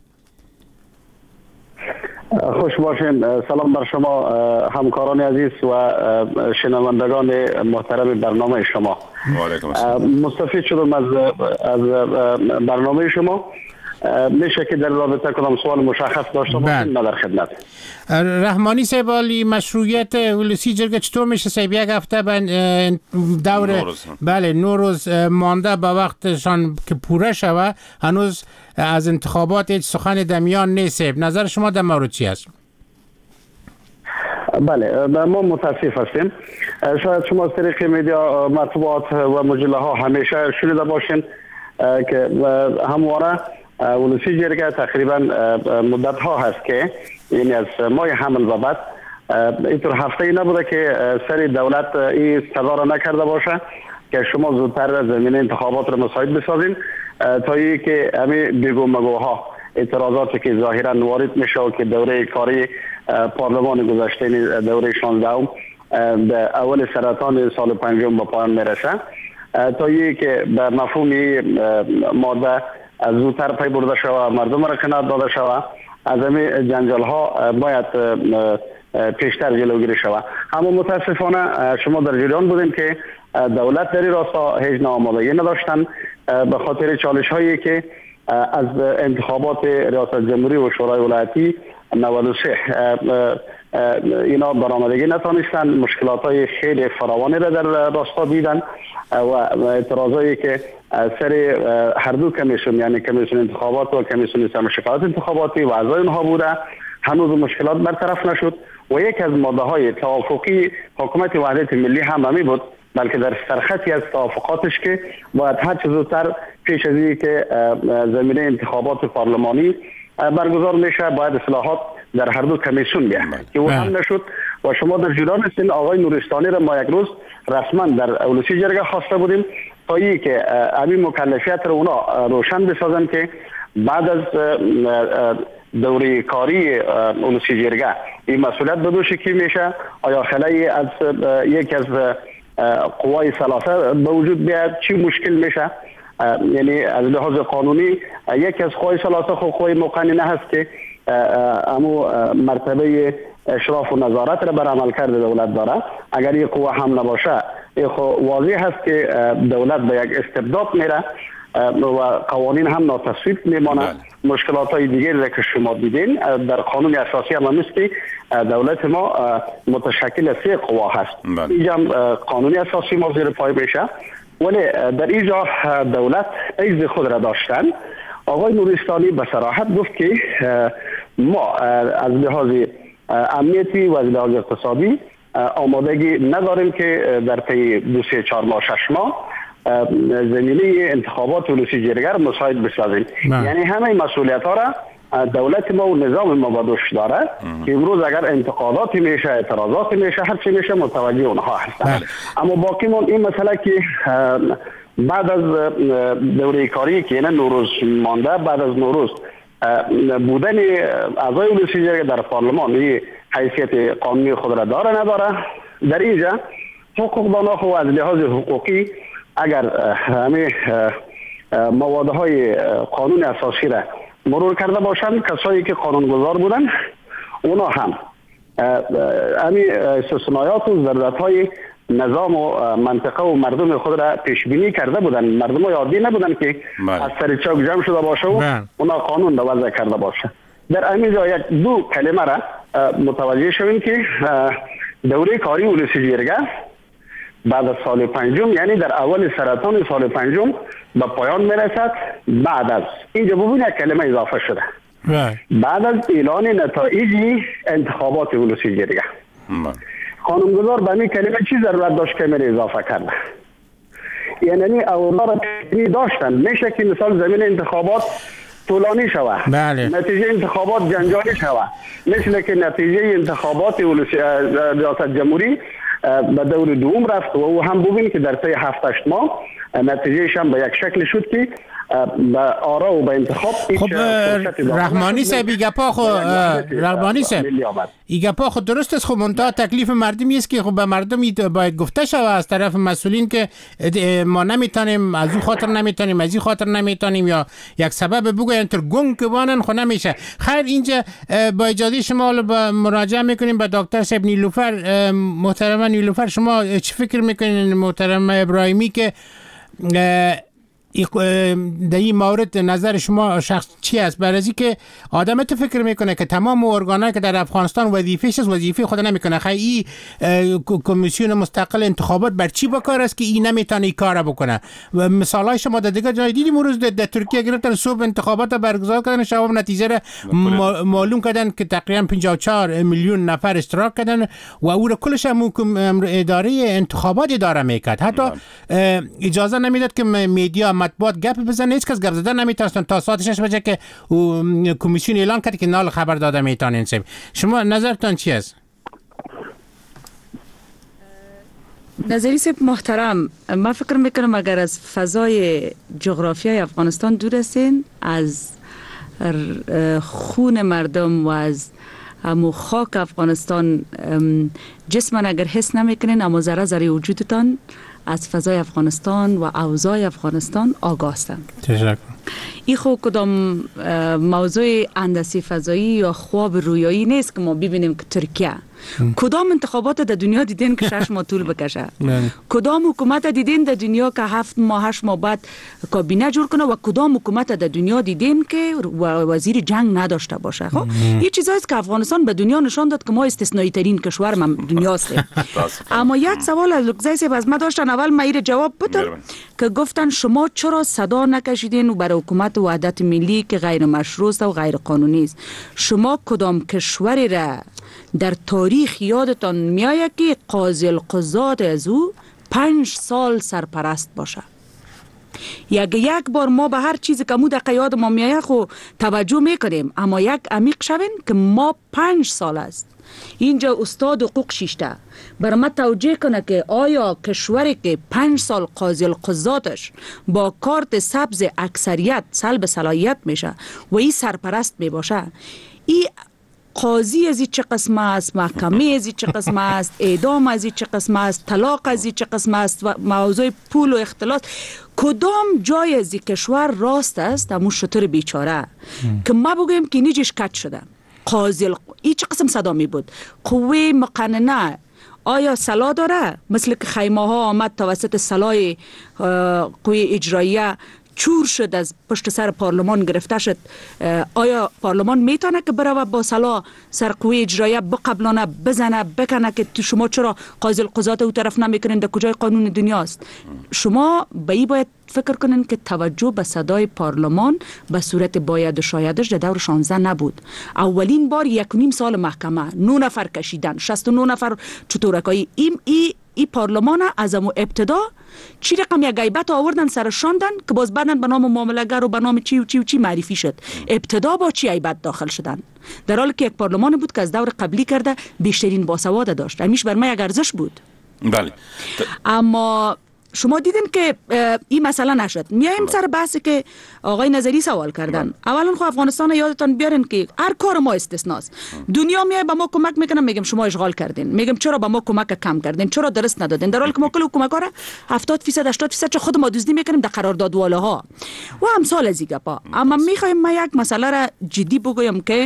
خوش باشین سلام بر شما همکاران عزیز و شنوندگان محترم برنامه شما مستفید شدم از برنامه شما میشه که در رابطه کنم سوال مشخص داشته باشین من در خدمت رحمانی صاحب علی مشروعیت ولسی جرګه چطور میشه صاحب یک هفته دور بله 9 روز مانده به وقتشان که پوره شوه هنوز از انتخابات هیچ سخن در میان نیست نظر شما در مورد چی است؟ بله ما متاسف هستیم شاید شما از طریق میدیا مطبوعات و مجله ها همیشه شنیده باشین که همواره ولسی جرګه تقریبا مدت ها هست که یعنی از ماه حمل و بعد اینطور هفته ای نبوده که سر دولت این صدا را نکرده باشه که شما زودتر زمینه انتخابات را مساعد بسازین تا ای که همین بگو مگوها اعتراضاتی که ظاهرا وارد میشه و که دوره کاری پارلمان گذشته دوره 16 به اول سرطان سال 5 به پایان میرسه تا ای که به مفهومی ماده زودتر پی برده شوه مردم را قناعت داده شوه از همین جنجال ها باید پیشتر جلوگیری شوه اما متاسفانه شما در جریان بودیم که دولت در راستا هیچ ناآمادگی نداشتن به خاطر چالش هایی که از انتخابات ریاست جمهوری و شورای ولایتی 93 اینا برآمدگی نتونستن مشکلات های خیلی فراوانی را در راستا دیدن و اعتراضایی که سر هر دو کمیسیون یعنی کمیسیون انتخابات و کمیسیون شفاعت انتخاباتی و اعضای اونها بوده هنوز مشکلات برطرف نشد و یک از ماده های توافقی حکومت وحدت ملی هم همی بود بلکه در سرخطی از توافقاتش که باید هر چه زودتر پیش از این که زمینه انتخابات پارلمانی برگزار میشه باید اصلاحات در هر دو کمیسیون بیه که او هم نشد و شما در جریان هستین آقای نورستانی را ما یک روز رسما در ولسی جرګه خواسته بودیم تا ای که همین مکلفیت را اونا روشن بسازن که بعد از دوره کاری ولسی جرګه این مسئولیت به دو شکلی میشه آیا خلایی از یک از قوای ثلاثه به وجود بیاد چی مشکل میشه یعنی از لحاظ قانونی یکی از قوای ثلاثه قوای مقننه هست که امو مرتبه اشراف و نظارت را بر عملکرد دولت داره اگر یک قوه هم نباشه واضح است که دولت به یک استبداد میره و قوانین هم ناتصویب میمانه. مشکلات های دیگری را که شما دیدین در قانون اساسی هم است که دولت ما متشکل از 3 قوا هست. اینجا قانون اساسی ما زیر پای میشه، ولی در اینجا دولت عجز خود را داشتن. آقای نورستانی به صراحت گفت که ما از لحاظ امنیتی و از لحاظ اقتصادی آمادگی نداریم که در طی 2-3-4 ماه 6 ماه زمینه انتخابات ولسی جرگه مساعد بسازیم. یعنی همه مسئولیت ها را دولت ما و نظام ما با دوش داره که امروز اگر انتقاداتی میشه، اعتراضاتی میشه، هر چی میشه متوجه اونها هستن. اما باقی من این مسئله که بعد از دوره کاری که نوروز مانده، بعد از نوروز بودن اعضای ولسی جرگه در پارلمان حیثیت قانونی خود را داره نداره، در اینجا حقوقدانا خو از لحاظ حقوقی اگر همه موادهای قانون اساسی را مرور کرده باشند، کسایی که قانونگذار بودن اونا هم همین استثناءات و ضرورت‌های نظام و منطقه و مردم خود را پیش بینی کرده بودن. مردم عادی نبودن که از سر چوک جمع شده باشه و اونا قانون را وضع کرده باشه. در همین جا 1-2 کلمه را متوجه شویم که دوره کاری ولسی جرگه بعد از سال 5 یعنی در اول سرطان سال 5 به پایان میرسد. بعد از اینجا ببین یک کلمه اضافه شده بعد از اعلان نتایج انتخابات ولسی جرگه. قانونگذار به این کلمه چی ضرورت داشت که میره اضافه کرده؟ یعنی اولا را داشتن میشه که مثال زمین انتخابات طولانی شود، نتیجه انتخابات جنجالی شود، مثل که نتیجه انتخابات ریاست جمهوری به دور دوم رفت و او هم ببین که در طی 7-8 ماه نتیجهش هم به یک شکل شد که به آرا و به انتخاب خب رحمانی صاحب ایگپا خود درست است. خب منتها تکلیف مردمی است که خب به مردم باید گفته شود از طرف مسئولین که ما نمیتونیم از این خاطر نمیتونیم از این خاطر نمیتونیم یا یک سبب بگوین تر گنگ که بانن خب نمیشه. خیر اینجا با اجازه شما مراجعه میکنیم به دکتر صاحب نیلوفر. محترم نیلوفر، شما چی فکر میکنین محترم ابراهیمی که در این مورد نظر شما شخص چی است؟ برای که آدم تو فکر میکنه که تمام ارگانایی که در افغانستان وظیفه‌ش است وظیفه خود نمیکنه. خیلی کمیسیون مستقل انتخابات بر چی بکار است که این نمیتونه این کارو بکنه؟ و مثالای شما در دیگه جای دیدیم امروز در ترکیه گرفتن صبح انتخابات برگزار کردن، شب نتیجه را معلوم کردن که تقریبا 54 میلیون نفر اشتراک کردن و او را کلش هم اداره انتخابات اداره میکرد. حتی اجازه نمیداد که میدیا مطبوعات گپ بزنه، هیچ کس گپ زدن نمیتونستن تا ساعت 6 بجه که کمیسیون اعلان کرد که نال خبر داده میتونین. شما نظرتون چی است؟ نظری صاحب محترم، من فکر میکنم اگر از فضای جغرافیای افغانستان دور هستین، از خون مردم و از امو خاک افغانستان جسمن اگر حس نمیکنین، اما ذره ذره وجودتان از فضای افغانستان و اوضاع افغانستان آگاه هستند. تشکر. این خود کدام موضوع هندسی فضایی یا خواب رویایی نیست که ما ببینیم که ترکیه کدام انتخابات در دنیا دیدین که 6 ماه طول بکشه؟ کدام حکومت دیدین در دنیا که 7 ماه 8 ماه بعد کابینه جور کنه و کدام حکومت در دنیا دیدین که وزیر جنگ نداشته باشه؟ خب این چیزاییست که افغانستان به دنیا نشان داد که ما استثنایی ترین کشور دنیا هستیم. اما یک سوال از لکزای صاحب از ما داشتن، اول ما این جواب بدم که گفتن شما چرا صدا نکشیدین و برای حکومت وحدت ملی که غیر مشروع است و غیر قانونی است؟ شما کدام کشوری را در تاریخ یادتان میآید که قاضی القضات از او 5 سال سرپرست باشه؟ یک بار ما به هر چیزی که مو در یاد ما میآید خو توجه میکنیم، اما یک عمیق شوین که ما 5 سال است. اینجا استاد حقوق شیشته برای ما توجه کنه که آیا کشوری که 5 سال قاضی القضاتش با کارت سبز اکثریت سلب صلاحیت میشه و این سرپرست میباشه، این قاضی از چه قسم است، محکمه از چه قسم است، اعدام از چه قسم است، طلاق از چه قسم است و موضوع پول و اختلاس، کدام جای از کشور راست است؟ همون شطور بیچاره که ما بگویم که نیجش کت شده. قاضی این چه قسم صدا می بود؟ قوه مقننه آیا صلاح داره؟ مثل که خیمه ها آمد توسط صلاح قوه اجراییه چور شد، از پشت سر پارلمان گرفته شد، آیا پارلمان میتونه که بره با صلاح سر قوه اجراییه بقبلانه، بزنه، بکنه که تو شما چرا قاضی القضات او طرف نمیکنین؟ در کجای قانون دنیاست؟ شما به این باید فکر کنین که توجه به صدای پارلمان به صورت باید و شایدش در دور 16 نبود. اولین بار 1.5 سال محکمه 9 نفر کشیدن، 69 نفر چطورکایی. این پارلمان از ابتدا چی رقم یک غیبت آوردن سر شاندن که باز بعدن به نام معامله‌گر و به نام چی و چی و چی معرفی شد. ابتدا با چی غیبت داخل شدن، در حالی که یک پارلمان بود که از دور قبلی کرده بیشترین باسواد داشت. همیش بر ما یک ارزش بود. بله. اما شما دیدین که این مسئله نشد. میایم سر بحثی که آقای نظری سوال کردن. اولا خب افغانستان یادتان بیارین که هر کار ما استثناست. دنیا میای به ما کمک میکنه، میگم شما اشغال کردین، میگم چرا به ما کمک کم کردین، چرا درست ندادین، در حالی که ما کل کمک‌ها را 70% 80% چه خود ما دزدی میکنیم در قراردادواله‌ها و امثال از این گپا. اما میخوایم ما یک مسئله را جدی بگویم که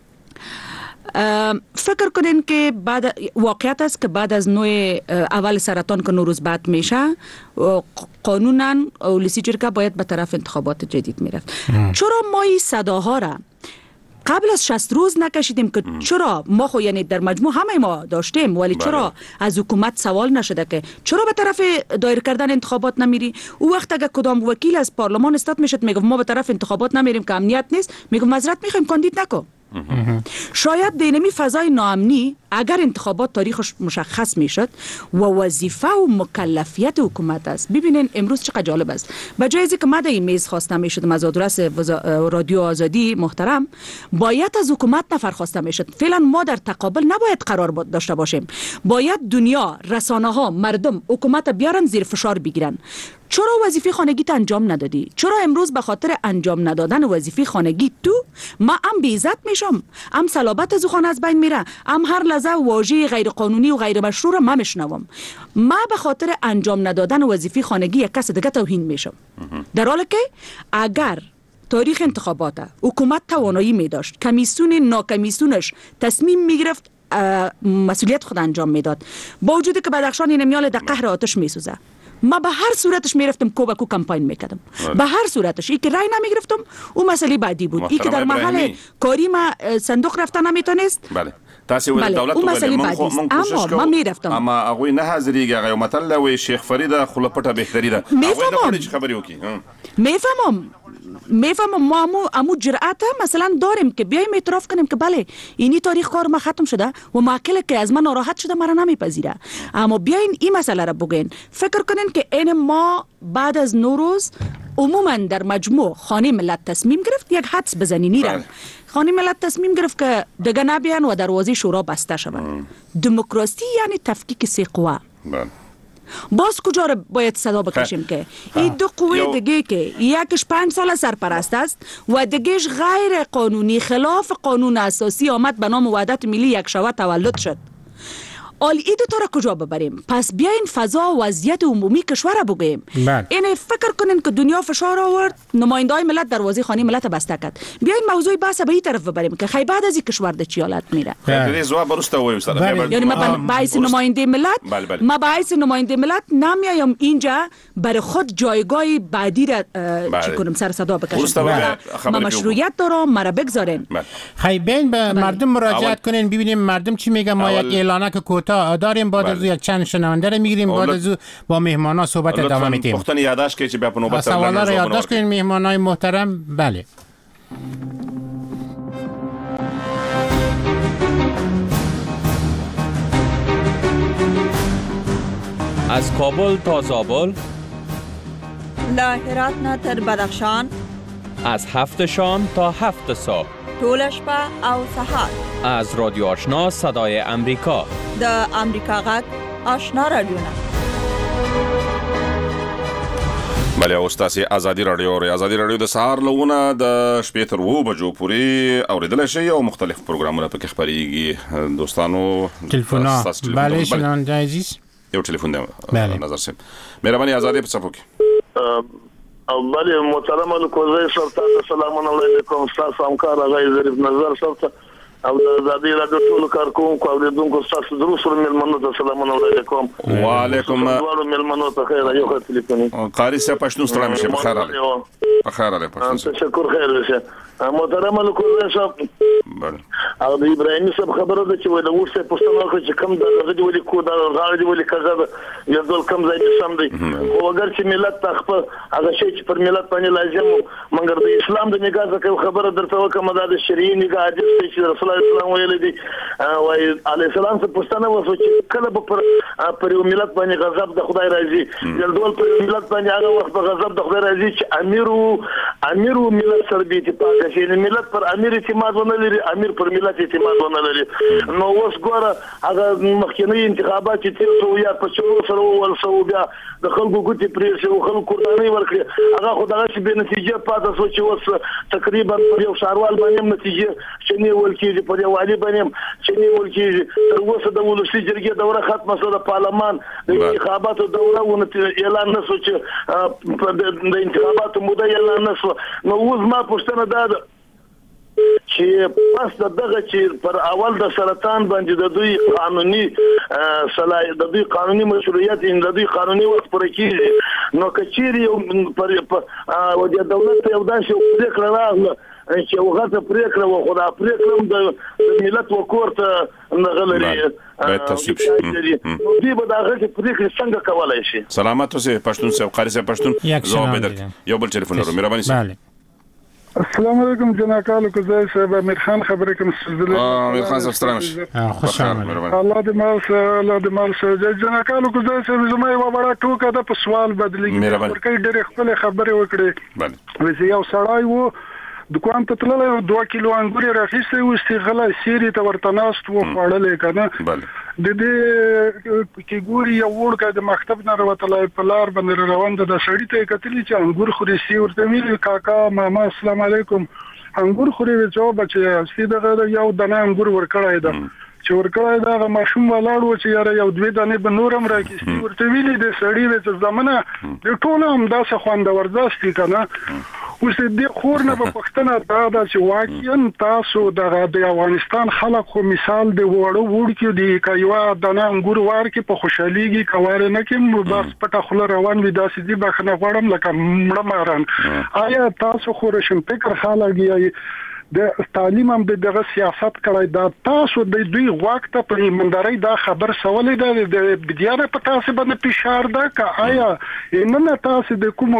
فکر کنین که بعد واقعیت است که بعد از نوع اول سرطان که نوروز بعد میشه قانونا ولسی جرگه باید به طرف انتخابات جدید میرفت. چرا ما این صداها را قبل از 60 روز نکشیدیم که چرا ما خو یعنی در مجموع همه ما داشتیم، ولی چرا از حکومت سوال نشده که چرا به طرف دایر کردن انتخابات نمیری؟ او وقت اگه کدام وکیل از پارلمان استاد میشد میگفت ما به طرف انتخابات نمیریم که امنیت نیست، میگفت معذرت میخوایم کاندید نکن. شاید دینمی فضای ناامنی اگر انتخابات تاریخش مشخص میشد و وظیفه و مکلفیت حکومت است. ببینین امروز چقدر جالب است، بجای از اینکه ما در این میز خواسته میشد از آدرس رادیو آزادی محترم، باید از حکومت نفر خواسته میشد. فعلا ما در تقابل نباید قرار داشته باشیم، باید دنیا، رسانه ها، مردم حکومت بیارن زیر فشار بگیرن. چرا وظیفه خانگی تو انجام ندادی؟ چرا امروز به خاطر انجام ندادن وظیفه خانگی تو ما هم بی عزت میشم، هم صلابت از خانه از بین میره، هم هر لحظه واژه غیر قانونی و غیر مشروع ما میشنوم. ما به خاطر انجام ندادن وظیفه خانگی یک کس دیگه توهین میشم، در حالی که اگر تاریخ انتخابات حکومت توانایی می داشت کمیسیون ناکمیسیونش تصمیم میگرفت مسئولیت خود انجام میداد، با وجودی که بدخشان نمیال در قهر آتش میسوزه، ما به هر صورتش میرفتم کوبکو کمپاین میکردم، به هر صورتش. ای که رای نمیگرفتم او مسئله بعدی بود، ای که در محل کاری ما صندوق رفتن نمیتونست. بله تاسو ول دولت وګړي اما ما میرفتم، اما هغه نه حاضرېږي. هغه متل وی شیخ فرید خله پټه بهتري ده، هغه د خبرې وکي. میفهمم ما امو جرأت مثلا داریم که بیایم اعتراف کنیم که بله اینی تاریخ کار ما ختم شده و معقله که از من ناراحت شده مرا نمیپذیره، اما بیاین این مسئله را بگین. فکر کنین که این ما بعد از نوروز عموما در مجموع خانه ملت تصمیم گرفت یک حدس بزنینی را خانه ملت تصمیم گرفت که دیگه نبیان و دروازه شورا بسته شود. دموکراسی یعنی تفکیک سه قوا. باز کجا رو باید صدا بکشیم که این دو قوه دیگه که یکش 5 سال سرپرست است و دیگهش غیر قانونی خلاف قانون اساسی آمد به نام وحدت ملی یک شبه تولد شد. آل ایدو تا را کجا ببریم؟ پس بیاین فضا و وضعیت عمومی کشور را بگوییم. این فکر کنین که دنیا فشار آورد، نماینده های ملت دروازه خانه ملت بسته کرد. بیاین موضوع بحث به این طرف ببریم که خیلی بعد از این کشور د چی حالت میره. یعنی ما باعث نماینده ملت ما باعث نماینده ملت نمیایم اینجا برای خود جایگاه بعدی را چی کنم سر صدا بکشیم. ما مشروعیت دارم، مرا بگذارین. خیلی بین به مردم مراجعت کنین ببینیم مردم چی میگن. ما یک اعلانه که داریم بعد از یک چند شنونده رو میگیریم، بعد از با مهمانا صحبت ادامه میدیم. پختن یادداشت که بیا په نوبت سره سوالا رو یادداشت کنین مهمانای محترم. بله از کابل تا زابل، له هرات نه تر بدخشان، از 7 شام تا 7 صبح، ټول شپه او سهار، از رادیو آشنا صدای امریکا، د امریکا غږ آشنا رادیو نه. بله اوس تاسو ازادي رادیو د سهار لونه د شپې تر 2 بجو پورې اوریدل شي او مختلف پروګرامونه پکې خبريږي. دوستانو ټلیفونا بله شنونده عزیز یو ټلیفون دی نظر سم مهرباني ازادي په صفو کې. بله محترم الکوزی صاحب ته سلام علیکم. تاسو همکار غي ظریف نظر صاحب ته او د آزادي رادیو ټول کارکونکو او لیدونکو تاسو درو سره ملمنو ته سلام علیکم. وعلیکم السلام ملمنو ته خیر یو خط تلیفوني قاری صاحب پښتون سلام شه بخیر علي بخیر علي پښتون تشکر خیر شه محترم الکوزه صاحب او د ابراهیم صاحب خبره ده چې ولې ورسته پښتنو چې کم د غږ ولې کو دا غاړي ولې کزه یو ډول کم ځای سم دی خو اگر چې ملت تخپل هغه شی چې پر ملت باندې لازم مګر د اسلام د نگاه څخه خبره درته وکم د شرعي نگاه چې رسول الله اسلام ویل دي وای علی السلام څخه پښتنه وسو چې کله پر ملت باندې غضب د خدای راځي یو ډول پر ملت باندې هغه وخت په غضب د خدای راځي چې امیر ملت سره دي چې چې ملت پر امیر اعتماد ونه لري امیر پر ملت اعتماد ونه لري نو اوس ګوره هغه مخکنی انتخابات چې تاسو یا په شروع سره ولسو بیا د خلکو ګوتې پرې شو خلکو قرباني ورکړي هغه خدای چې به نتیجه پاتې شو چې اوس تقریبا پر یو شاروال باندې نتیجه چې نیول کېږي پر یو والی باندې چې نیول کېږي تر اوسه د ولسی جرګې دوره ختمه شوه د پارلمان د انتخاباتو دوره ونه اعلان نشو چې د انتخاباتو موده اعلان نشو نو اوس ما پوښتنه ده چې پس دغه چې پر اول د سرطان باندې د دوی قانوني صلاحیت د دوی قانوني مشروعیت د دوی قانوني وخت پر کېږي نو کچيري پر او د دولت یو داسې پریکړه راغله چې وغته پریکړه و خدا پریکړه د ملت وکورته نغلري باید تصویب شي نو دی به دغه پریکړه څنګه کولای شي سلامات اوسه پښتون صاحب قاری صاحب پښتون جواب بدر یو بل ټلیفون ورو مهرباني سي السلام علیکم جناب کالو کوزای صاحب امیر خان خبرې کوم سلسله امیر خان صاحب سلام خوش آمدید الله دې مال سره جناب کالو کوزای صاحب زما یو وړه ټوکه ده په سوال بدلېږي ورکې ډېر خپل خبرې وکړي بله یو سړی وو دکان ته تللی 2 کیلو انګور راخیستی و استغله سیری ته ورته ناست و خوړلی که نه د دې کې ګوري یو وړکه د مکتب نه راوتلی په لار باندې روان ده د سړي ته یې کتلي چې انګور خوري سی ورته ویلي کاکا ماما السلام علیکم انګور خوري چې بچی سی دغه یو دانه انګور ورکړی ده چې ورکړی دا هغه ماشوم ولاړ و چې یاره یو 2 دانې به نور هم راکېستي ورته ویلي د سړي چې زمانه د ټولو همداسې خوندور ځاستي که نه اوس د خور نه په پښتنه دا ده چې واقعا تاسو د افغانستان خلک خو مثال د وړو وړکیو د کایوا دانه انګور ورکې په خوشحاليږي کواره نه کې بس پټه خوله روان وي داسې دي بخنه غواړم لکه مړه ماران آیا تاسو خو رشن فکر خلک د تعلیم هم دغه سیاست کړی دا تاسو د دوی وخت په ایمانداري دا خبر سوالې ده د بدیانه په تاسو باندې فشار ده که آیا نه تاسو د کوم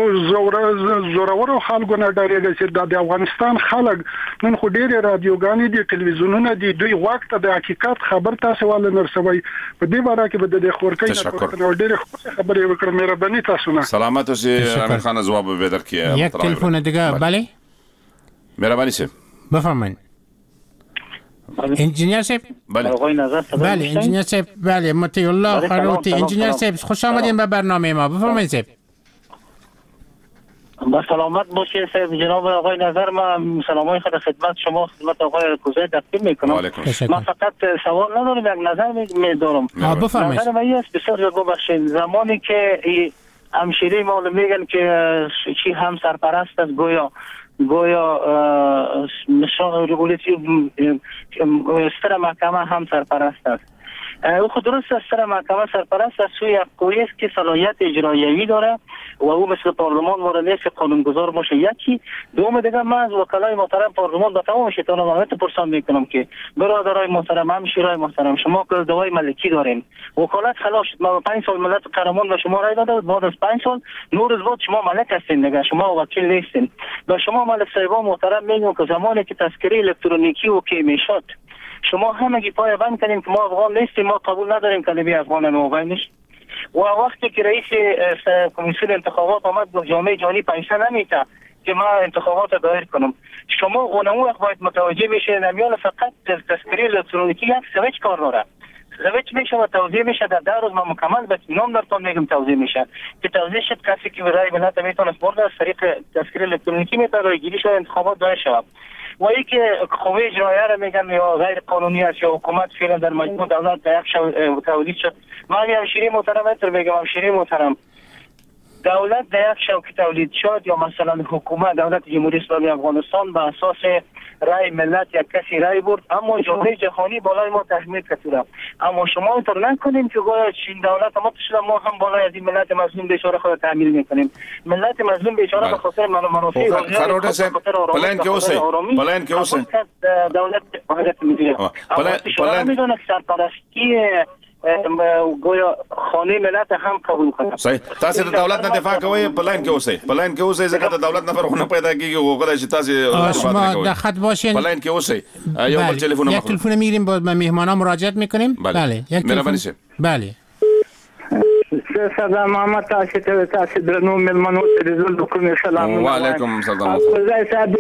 زورورو خلکو نه ډارېږئ چې د افغانستان خلک نن خو ډېرې رادیوګانې دي تلویزیونونه دي دوی وخت د حقیقت خبر تاسو ول نرسوي په دې باره کې به د خورکۍ نه پوښتنه ډېرې خبرې وکړم مهرباني تاسو نه سلامات اوسئ امیر خان جواب بدر کیه یک تلفن دیگه بله مهربانی سه بفرمایید انجینیر صاحب بله بله انجینیر صاحب بله مطیع الله خروتی انجینیر صاحب خوش آمدین به برنامه ما بفرمایید صاحب با سلامت باشید صاحب جناب آقای نظر ما سلامای خود خدمت شما خدمت آقای کوزه تقدیم میکنم من فقط سوال ندارم یک نظر میدارم بفرمایید نظر من است بسیار ببخشید زمانی که همشیری مال میگن که چی هم سرپرست است گویا رگولیتی ستر محکمه هم سرپرست است او خود درست است ستر محکمه سرپرست است سوی قوی است که صلاحیت اجرایوی داره و او مثل پارلمان وارد نیست که قانونگذار باشه یکی دوم دیگه من از وکلای محترم پارلمان با تمام شیطان مملکت پرسان میکنم که برادرای محترم همشیرای محترم شما که دوای ملکی دارین وکالت خلاص شد ما 5 سال ملت قهرمان به شما رای داده بعد از 5 سال نور از بعد شما ملک هستین دیگه شما وکیل نیستین به شما ملک صاحبان محترم میگم که زمانی که تذکره الکترونیکی و کی میشد شما همگی پای بند کردیم که ما افغان نیستیم ما قبول نداریم کلمه افغان موبایلش و وقتی که رئیس کمیسیون انتخابات آمد گفت جامعه جهانی پیسه نمیده که ما انتخابات دایر کنم شما اونمو باید متوجه میشه نمیان فقط تذکره الکترونیکی یک سویچ کار داره سویچ میشه و توضیح میشه در 10 روز ما مکمل به نام درتون میگم توضیح میشه که توضیح شد کسی که برای ملت میتونه برد از طریق تذکره الکترونیکی میتونه گیری شد انتخابات دایر شود و ای که قوه اجراییه را میگن یا غیر قانونی است یا حکومت فعلا در مجموع دولت در یک تولید شد من همشیری محترم اینطور میگم همشیری محترم دولت در یک شو که تولید شد یا مثلا حکومت دولت جمهوری اسلامی افغانستان به اساس رای ملت یک کسی رای برد، اما جامعه جهانی بالای ما تحمیل کرده. اما شما اینطور نکنیم که گویا چین دولت ما شده ما هم بالای از این ملت مظلوم بیچاره خود تحمیل میکنیم. ملت مظلوم بیچاره به خاطر منافع پلان که اوسه دولت وحدت ملی. شما میدونه که سرپرستی گویا خانه ملت هم قبول کنه. صحیح. تاسو د دولت نه دفاع کوئ، پلان کې اوسئ ځکه د دولت نه فرقونه پیدا کیږي او کله چې تاسو شما در خط باشین. پلان کې اوسئ. یو بل تلفن یک تلفن میگیریم با مهمانا مراجعت میکنیم. بله. یک تلفن. بله. سلام محمد تاسو درنو ملمنو ته کوم سلام. وعلیکم السلام. خدای صاحب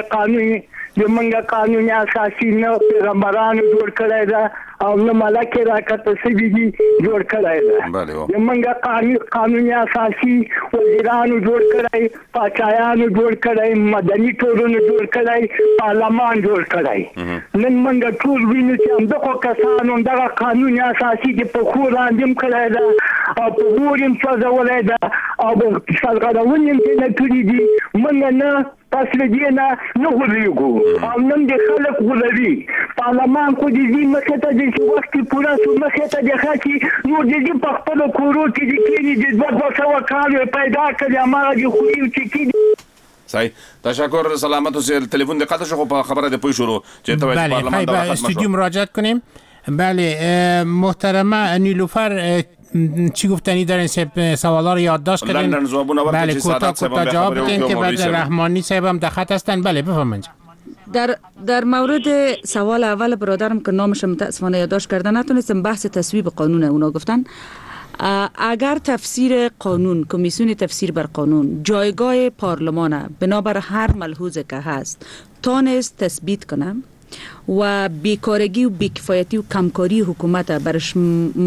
منګه قانوني اساسي نه پیغمبرانو جوړ کړی دا او نه ملک راکته سوي جوړ کړی دا. منګه قانوني اساسي وزیرانو جوړ کړی، پاچایانو جوړ کړی، مدني ټولنو جوړ کړی، پارلمان جوړ کړی. نن منګه ټول وینو چې همدغه کسانو دغه قانوني اساسي کې په خور اندیم کړی دا او په ګوریم څه دا او سرغړونې نه کړی دي. منګه نه پس دې نه غوړیږو او نن د خلک غوړوي. پارلمان خو دې مخه ته د وخت پورا سو مخه ته د خاطي نو دې په خپل کورو کې د کېنی د 200 کال پیدا کړی ما دې خو یو چې صحیح. تشکر. سلامت اوسئ. تلفن دې قطع شو په خبره دې پوه شروع چې ته پارلمان د استودیو مراجعت کنیم. بله محترمه نیلوفر چی گفتنی دارین؟ سوالا رو یادداشت کردین؟ بله کوتاه جواب بدین که بعد رحمانی صاحب هم در خط هستن. بله بفرمایید. در مورد سوال اول برادرم که نامش متاسفانه یادداشت کرده نتونستم، بحث تصویب قانون اونا گفتن. اگر تفسیر قانون، کمیسیون تفسیر بر قانون جایگاه پارلمان بنابر هر ملحوظه که هست تانست تثبیت کنم و بیکارگی و بیکفایتی و کمکاری حکومت برش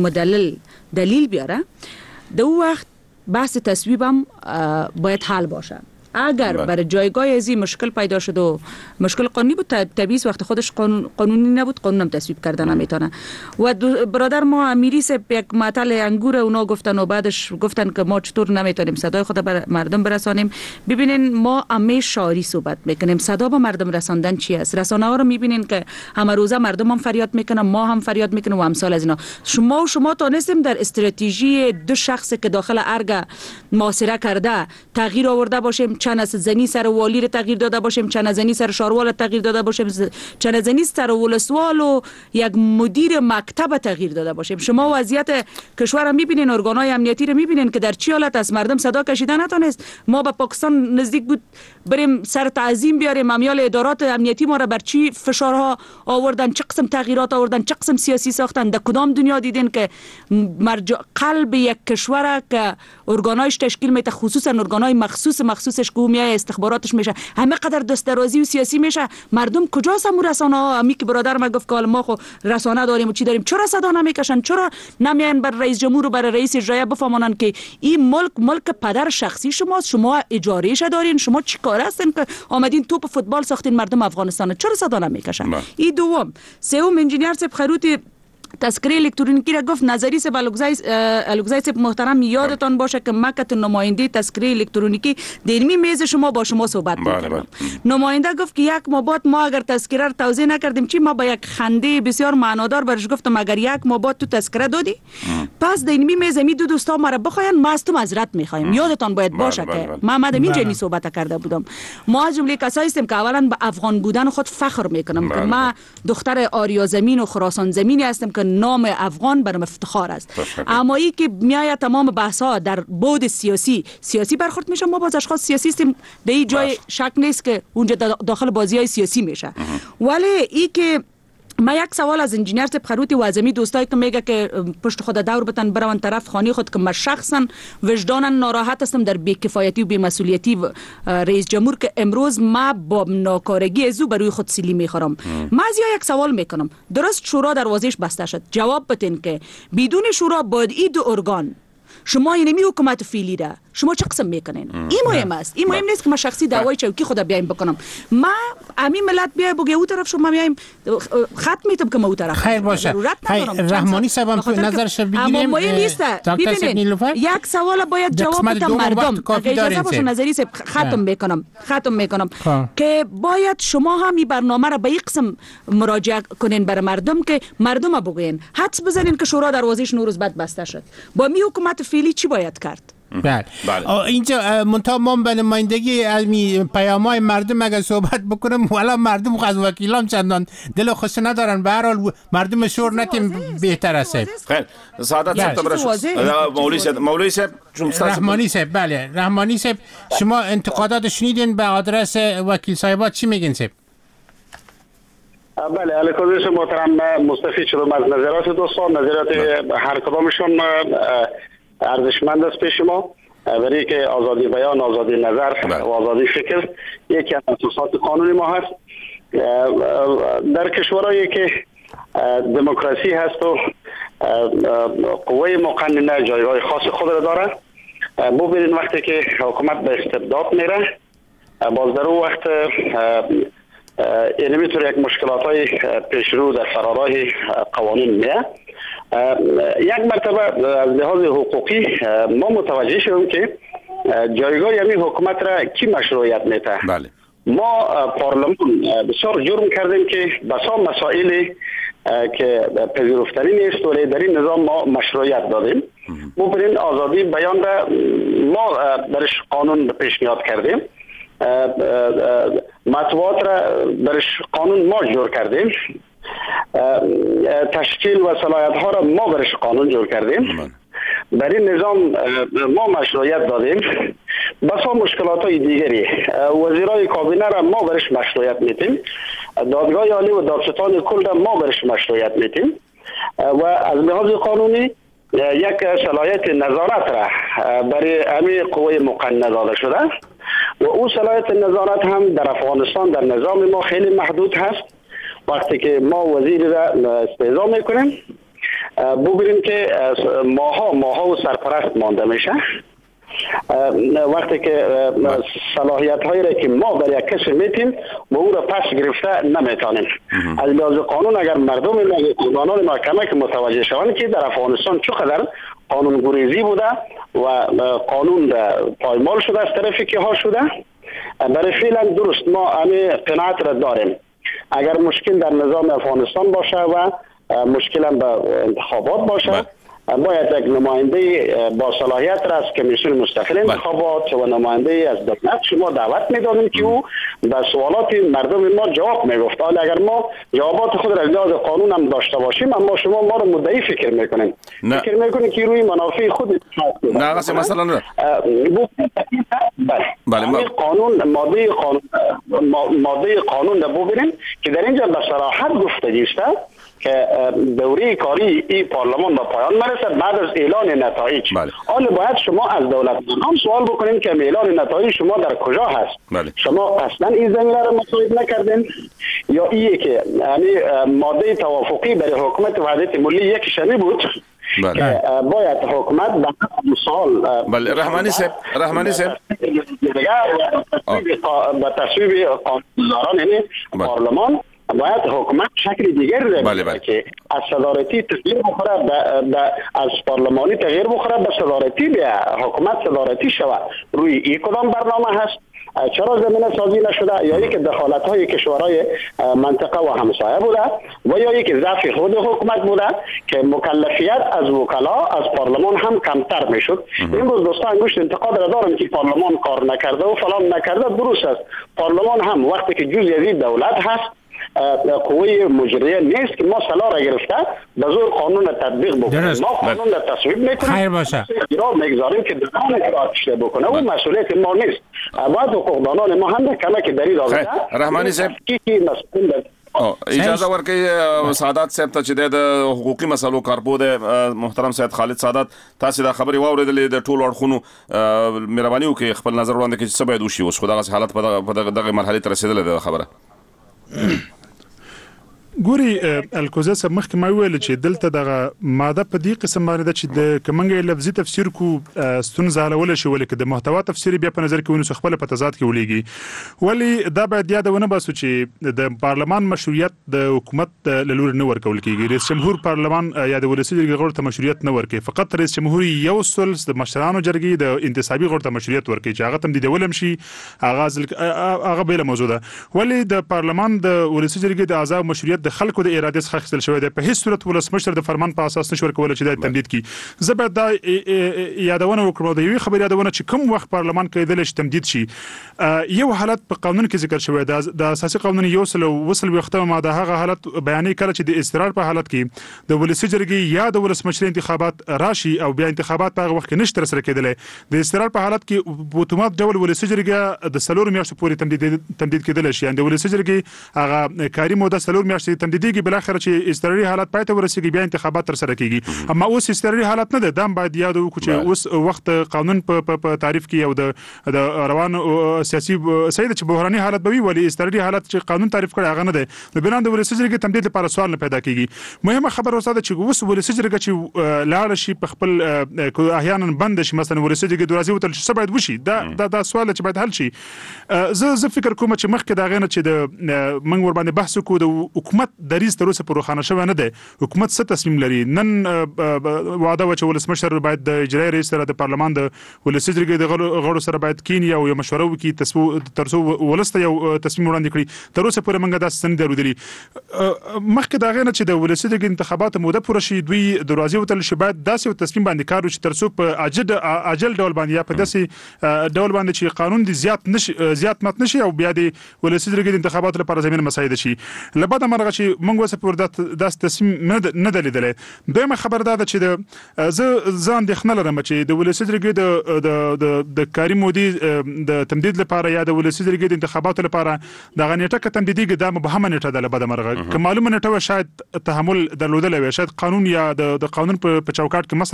دلیل بیاره، در اون وقت بحث تصویبم باید حل باشه. اگر برای جایگاه ازی مشکل پیدا شد و مشکل قانونی بود، طبیعی وقت خودش قانونی نبود، قانونم تصویب کردن نمیتونه. و برادر ما امیری سے یک مطلع انگور اونا گفتن و بعدش گفتن که ما چطور نمیتونیم صدای خود به مردم برسانیم. ببینین ما همه شعاری صحبت میکنیم، صدا به مردم رساندن چی است؟ رسانه ها رو میبینین که همه روزه مردم هم فریاد میکنن، ما هم فریاد میکنیم و امثال از اینا. شما تونستیم در استراتژی دو شخص که داخل ارگ محاصره کرده تغییر آورده باشیم، چند از زنی سر والی رو تغییر داده باشیم، چند از زنی سر شاروال تغییر داده باشیم، چند از زنی سر ولسوال و یک مدیر مکتب تغییر داده باشیم. شما وضعیت کشور رو میبینین، ارگانهای امنیتی رو میبینین که در چی حالت از مردم صدا کشیدن نتونست. ما به پاکستان نزدیک بود بریم سر تعظیم بیاریم، امیال ادارات امنیتی ما رو بر چی فشارها آوردن، چه قسم تغییرات آوردن، چه قسم سیاسی ساختن. در کدام دنیا دیدین که قلب یک کشور که ارگانایش تشکیل میده، خصوصا ارگانهای مخصوصش که میای استخباراتش میشه همه قدر دست درازی و سیاسی میشه، مردم کجاست؟ هم رسانه ها همی که برادر ما گفت که ما خو رسانه داریم و چی داریم، چرا صدا نمیکشن؟ چرا نمیان بر رئیس جمهور و بر رئیس اجرایی بفهمونن که این ملک پدر شخصی شماست، شما اجارهش دارین، شما چیکار هستین که آمدین توپ فوتبال ساختین مردم افغانستان؟ چرا صدا نمیکشن؟ این دوم. سوم انجینیر صاحب خروتی تذکره الکترونیکی را گفت. نظری سے الگزای سے محترم یادتان باشه که مکت نماینده تذکره الکترونیکی درمی میز شما با شما صحبت می‌کردم. نماینده گفت که یک ماه بعد ما اگر تذکره را توضیح نکردیم چی، ما با یک خنده بسیار معنادار برش گفتم اگر یک ماه بعد تو تذکره دادی پس درمی میز می دو دوستا ما را بخواین، ما از تو معذرت می‌خوایم. یادتان باید باشه که ما آمدم اینجا می صحبت کرده بودم. ما از جمله کسایی هستیم که اولا به افغان بودن خود فخر میکنم که ما دختر آریا زمین و خراسان زمینی هستم که نام افغان برام افتخار است. اما ای که میآید تمام بحث ها در بود سیاسی برخورد میشه، ما باز اشخاص سیاسی هستیم، در این جای شک نیست که اونجا داخل بازی های سیاسی میشه. ولی ای که ما یک سوال از انجینیر صاحب خروتی و ازمی دوستایی که میگه که پشت خود دور بتن برون طرف خانی خود، که من شخصا وجدانا ناراحت هستم در بی‌کفایتی و بی‌مسئولیتی رئیس جمهور که امروز ما با ناکارگی ازو بروی خود سیلی میخورم. ما از یک سوال میکنم، درست شورا دروازش بسته شد، جواب بتین که بدون شورا باید این دو ارگان، شما اینمی حکومت فعلی را شما چه قسم میکنین؟ این مهم است. این مهم نیست که من شخصی دعوای چوکی خود بیایم بکنم. ما همین ملت بیای بگه او طرف شما میایم خط میتم که ما او طرف. خیر باشه. رحمانی صاحب هم تو نظرش بگیریم. اما مهم نیست. ببینید یک سوال باید جواب بدم مردم. اجازه باشه نظری صاحب ختم میکنم که باید شما هم این برنامه را به این قسم مراجعه کنین برای مردم که مردم بگوین حدس بزنین که شورا دروازه‌اش نوروز بعد بسته شد. با می حکومت فعلی چی باید کرد؟ بله. اینجا منتها ما به نمایندگی از پیام‌های مردم اگر صحبت بکنم والا مردم از وکیلان چندان دل خوش ندارن. به هر حال مردم شور نتیم بهتر است. خیر سعادت صاحب مولوی صاحب رحمانی صاحب بله رحمانی صاحب شما انتقادات شنیدین به آدرس وکیل صاحبات چی میگین صاحب؟ بله علیکم محترم مستفید شدم از نظرات دوستان. نظرات هر کدامشون ارزشمند است پیش ما، برای که آزادی بیان، آزادی نظر و آزادی فکر یکی از اساسات قانونی ما هست. در کشورهایی که دموکراسی هست و قوه مقننه جایگاه خاص خود را داره، ببینید وقتی که حکومت به استبداد میره باز در اون وقت اینمی طور یک مشکلات های پیش رو در فراراه قوانین میه. یک مرتبه از لحاظ حقوقی ما متوجه شدیم که جایگاه همین حکومت را کی مشروعیت میده. بله. ما پارلمان بسیار جرم کردیم که بسا مسائلی که پذیرفتنی نیست ولی در این نظام ما مشروعیت دادیم. ببینید آزادی بیان را ما درش قانون پیشنهاد کردیم، مطبوعات را درش قانون ما جور کردیم، تشکیل و صلاحیت ها را ما برش قانون جور کردیم. در این نظام ما مشروعیت دادیم. بسا مشکلات های دیگری وزیرای کابینه را ما برش مشروعیت میتیم، دادگاه عالی و دادستان کل را ما برش مشروعیت میتیم و از لحاظ قانونی یک صلاحیت نظارت را برای همین قوه مقننه داده شده و اون صلاحیت نظارت هم در افغانستان در نظام ما خیلی محدود هست. وقتی که ما وزیر را استعزا میکنیم ببینیم که ماها و سرپرست مانده میشه. وقتی که صلاحیت هایی را که ما در یک کسی میتیم و او را پس گرفته نمیتونیم. از لحاظ قانون اگر مردم قانون ما کمک متوجه شوند که در افغانستان چقدر قانون گریزی بوده و قانون پایمال شده از طرف که ها شده، برای فعلا درست ما همین قناعت را داریم. اگر مشکل در نظام افغانستان باشه و مشکل هم به انتخابات باشه باید یک نماینده با صلاحیت را از کمیسیون مستقل انتخابات و نماینده از دولت شما دعوت می‌دادیم که او به سوالات مردم ما جواب میگفت. حالا اگر ما جوابات خود را از لحاظ قانون هم داشته باشیم اما شما ما رو مدعی فکر میکنیم. فکر میکنیم که روی منافع خود نه مثلا بله قانون ماده قانون را ببینیم که در اینجا به صراحت گفتگی است که دوره کاری این پارلمان به پایان مرسد بعد از اعلان نتایج. حالا باید شما از دولت سوال بکنیم که اعلان نتایج شما در کجا هست؟ شما اصلا این زمینه را مصوب نکردین یا این که یعنی ماده توافقی برای حکومت وحدت ملی یک شمی بود که باید حکومت به مثال بله رحمانی صاحب به تصویب قانونگذاران یعنی پارلمان باید حکومت شکل دیگر داره که از صدارتی تغییر بخوره از پارلمانی تغییر بخوره به صدارتی بیا حکومت صدارتی شود. روی این کدام برنامه هست؟ چرا زمینه سازی نشده؟ یا یک دخالت های کشورهای منطقه و همسایه بوده و یا یک ضعف خود حکومت بوده که مکلفیت از وکلا از پارلمان هم کمتر میشد. امروز دوستان گوشت انتقاد را دارم که پارلمان کار نکرده و فلان نکرده. درست است، پارلمان هم وقتی که جزئی از دولت هست قوه مجریه نیست که ما سلا را گرفته به زور قانون تطبیق بکنیم. ما قانون را تصویب میکنیم خیر باشه میگذاریم که دران کارش بکنه و مسئولیت ما نیست. باید حقوقدانان ما هم کمک دری داده. رحمانی صاحب اجازه ورکړئ سعادت صاحب ته چې د حقوقي مسلو کارپو د محترم سید خالد سعادت تاسو دا خبري واوریدلې د ټولو اړخونو مهرباني وکړئ خپل نظر وړاندې کړئ چې څه باید وشي اوس خو دغه حالت په دغه مرحله ته رسیدلې ده خبره. ګوري الکوزه سم مخکې ما ویل چې دلته دغه ماده په دې قسم باندې چې د کومنګ لفظي تفسیر کو ستونزه حلول شي ولکه د محتوا تفسیر بیا په نظر کې ونیسو خپل په تضاد کې ولېږي ولی دا باید یادونه باسو چې د پارلمان مشروعیت د حکومت لور نه ورکول کیږي رئیس جمهور پارلمان یا د ولسی جرګې غړو ته مشروعیت نه ورکوي فقط رئیس جمهور یو سلس د مشرانو جرګې د انتصابي غړو ته مشروعیت ورکوي چې هغه تم دي ولم شي هغه بل موضوع ده ولی د پارلمان د ولسی جرګې د اعضاء مشروعیت د خلکو د اراده څخه اخیستل شوی دی په هیڅ صورت ولسمشر د فرمان په اساس نشو ورکول چې د تمدید کی زبر دا یادونه وکړو د یوې خبرې یادونه چې کوم وخت پارلمان کېدل شي تمدید شي یو حالت په قانون کې ذکر شوی دی د اساسي قانون یو سل وصل وخته ماده هغه حالت بیانې کړ چې د استقرار په حالت کې د ولسی جرګې یا د ولسمشر انتخابات راشي او بیا انتخابات په وخت کې نشته سره کېدل د استقرار په حالت کې په اتومات ډول ولسی جرګې د سلور میاشتو پورې تمدید کېدل شي د ولسی جرګې هغه کاری موده سلور میاشتې تمدیدیږي بل اخر چې استقراري حالت پاتې ورسیږي بیا انتخابات تر سره کیږي اما اوس استقراري حالت نه ده دام باید یاد وکړو چې اوس وخت قانون په تعریف کې او د روان سیاسي سید چې بحراني حالت به وي ولی استقراري حالت چې قانون تعریف کړي هغه نه ده نو بنان د ولسی جرګې تمدید لپاره سوال نه پیدا کیږي مهمه خبر اوسه چې اوس ولسی جرګې چې لاړ شي په خپل احیانا بند شي مثلا ولسی جرګې درازي وتل څه باید وشي دا سوال چې باید حل شي زه فکر کوم چې مخکې دا غنه چې د منګ ور باندې بحث کو د حکومت دریز تر اوسه پر روښانه شوی نه دی حکومت څه تصمیم لري نن وعده و چې ولسمشر باید د اجرایي رئیس سره د پارلمان د ولسی جرګې د غړو سره باید کینی او یو مشوره وکړي ترڅو ولسته یو تصمیم وړاندې کړي تر اوسه پورې موږ دا ستن درودلی مخکې دا غنه چې د ولسی جرګې انتخابات موده پوره شي دوی دروازې وتل شي باید داسې تصمیم باندې کار وکړي ترڅو په عاجل ډول باندې یا په داسې ډول باندې چې قانون دي زیات مت نشي او بیا د ولسی جرګې انتخابات لپاره زمينه مساعده شي لبعد مرغه چې موږ وسه پر داس تصمیم نه دلیدلې دویمه خبر دا چې د ځان د خنل لرم چې د ولسی جرګې د کاری مودي د تمدید لپاره یا د ولسی جرګې د انتخاباتو لپاره د غنیټه ک تمدیدي د مبهمه نیټه ده لبعد مرغه که معلومه نیټه شاید تحمل درلودل وي شاید قانون یا د قانون په چوکاټ کې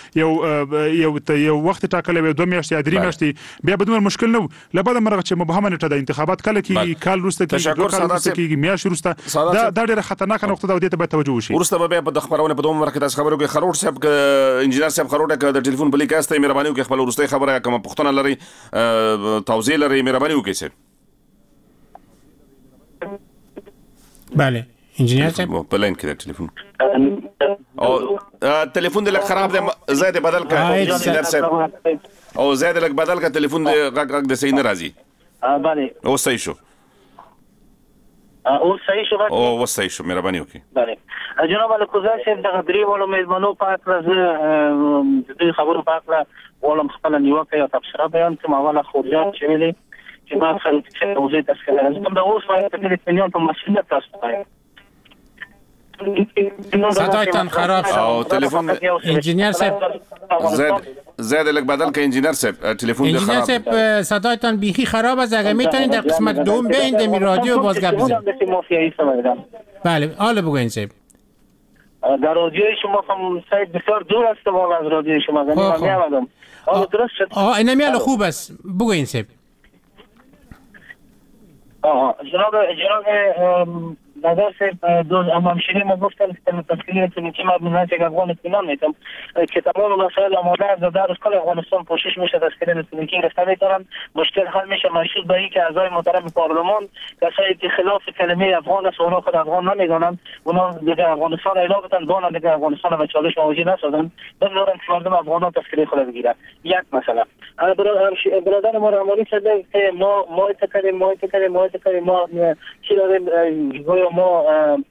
مثلا یو وخت ټاکل وي 2 میاشتې یا 3 میاشتې بیا بدون مشکل نه لبعد مرغه چې مبهمه نیټه د انتخابات کله کې کال روسته کې میاشت روسته دا ډیره خطرناک نقطه ده او دې ته باید توجه وشي ورسته به په خبرونه په دوه مرکه تاسو خبرو کې خروټ صاحب انجنیر صاحب خروټه د ټلیفون بلی کاسته مهرباني وکړئ خپل ورسته خبره کوم پښتنه لري توضیح لري مهرباني وکړئ سر بله انجنیر صاحب په لاین کې ټلیفون او ټلیفون دې خراب دی زید بدل کړئ انجنیر صاحب او زید لک بدل کړئ ټلیفون دې غږ د صحیح نه راځي بله او صحیح شو او صحیح شو او صحیح شو مهرباني وکړئ بله جناب الکوزا صاحب د غدری ولو میزبانو پاک راځي د خبرو پاک را ولم خپل نیوکه یا تبصره بیان کوم اوله خوجان چې ویلي چې ما خلک چې موضوع تاسو لازم د اوس باید په تلویزیون په مسئله تاسو صدایتان خراب شد او تلفن انجینیر صاحب زید لک بدل که انجینیر صاحب تلفن انجینیر صاحب صدایتان بیخی خراب است اگر میتونید در قسمت دوم بیایید در رادیو باز گپ بزنید بله حالا بگوین صاحب در رادیوی شما هم سایت بسیار دور است واقعا از رادیوی شما من میامدم حالا درست شد اینمی حالا خوب است بگوین صاحب جناب نظر صاحب دوز امامشیری ما گفتن که تشکیل تکنیکی مبنی که افغان اطمینان میتم که تمام مسائل آماده است در کل افغانستان کوشش میشه تشکیل تکنیکی گرفته میتونن مشکل حل میشه مشروط به اینکه اعضای محترم پارلمان کسایی که خلاف کلمه افغان است اونا خود افغان نمیدونن اونا دیگه افغانستان اعلام بتن بانا دیگه افغانستان به چالش مواجه نشدن بذارن که مردم افغانان تشکیل خود بگیرن یک مثلا برادر ما رحمانی شده که ما اتکاریم ما چی داریم ما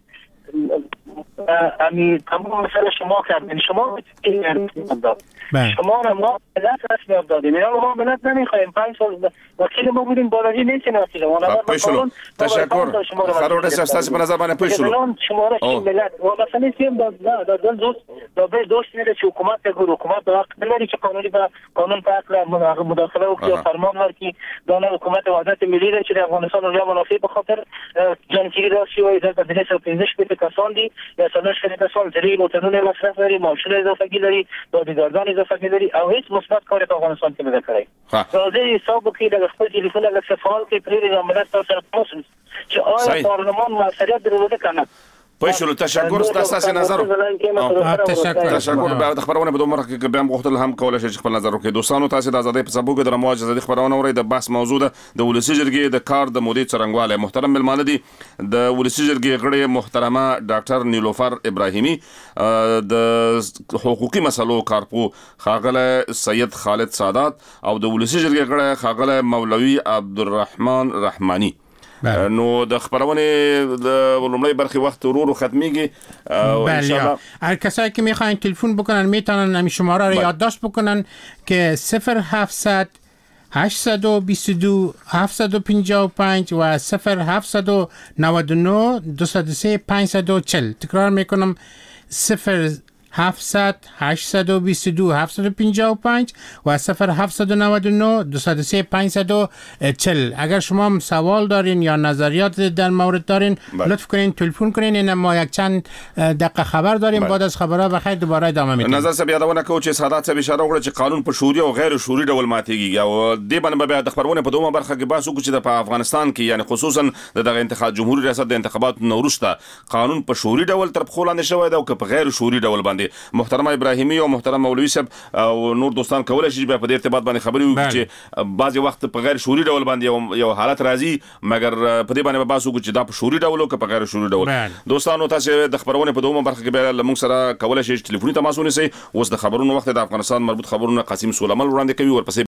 تمام مثلا شما کردین شما شما را ما بلد رسمی دادیم اینا ما بلد نمیخوایم 5 سال وکیل ما بودیم بالایی نیستیم وکیل ما تشکر خروٹ صاحب تاسو په نظر باندې پوښتنه شما را چې بلد و مثلا سیم دا دل دوست میره چې حکومت حکومت حق نداره چې قانون په حق مداخله وکړي فرمان ورکړي دا نه حکومت وحدت ملی ده چې افغانستان رو منافع به خاطر جنگی راشي و از 215 کسان دی یا سالش کسان دلیل متنون مصرف داری معاشره اضافه‌گی داری دادگاردان اضافه‌گی داری او هیچ مثبت کاری که افغانستان که بده راځي حساب وکړي د خپل ټلیفون له سفال کې پرې د عملیات سره تاسو چې آیا پارلمان مسئولیت درلوده کنه پښلو تشکر ستاسو نظر تشکر به خبرونه په دومره کې بیا غوښتل هم کولای شي خپل نظر وکړي. دوستانو تاسو د ازادۍ په سبو کې د رمواج ازادۍ خبرونه اورئ. د بحث موضوع ده د ولسی جرګې د کار د مودې څرنګواله. محترم ملمانه دي د ولسی جرګې غړي محترمه ډاکټر نیلوفر ابراهیمی، د حقوقي مسلو کارپو خاغله سید خالد سادات او د ولسی جرګې غړي خاغله مولوی عبدالرحمن رحمانی. نو د خبرونه د لومړی برخه وخت ورو ختمیږي و ان شاء الله هر کسایی که میخواین تلفن بکنن میتونن همین شماره رو یادداشت بکنن که 0700 822 755 و 0799 203 540. تکرار میکنم 0700 822 755 و 0799 203 540. اگر شما هم سوال دارین یا نظریات در مورد دارین لطف کنین تلفن کنین. این ما یک چند دقیقه خبر داریم. بعد از خبرها بخیر دوباره ادامه میدیم. نظر سب یادونه کو چې سادات سب اشاره وکړه چې قانون په شوري او غیر شوري ډول ماتېږي او د باندې به د خبرونه په دومره برخه کې باسو چې د افغانستان کې یعنی خصوصا د انتخابات جمهوریت ریاست د انتخاباتو نورسته قانون په شوري ډول تر خپل لاندې شوی دا او په غیر شوري ډول باندې. محترم ابراهیمی او محترم مولوی صاحب او نور دوستان کولای شي په دې ارتباط باندې خبري وکړي چې بعضي وخت په غیر شوري ډول باندې یو حالت راځي مګر په دې باندې باسو چې دا په شوري ډول او په غیر شوري ډول. دوستانو تاسو د خبرونه په دومره برخه کې به لمون سره کولای شي ټلیفوني تماس ونیسئ. اوس د خبرونو وخت د افغانستان مربوط خبرونه قاسم سولمل وړاندې کوي ورپسې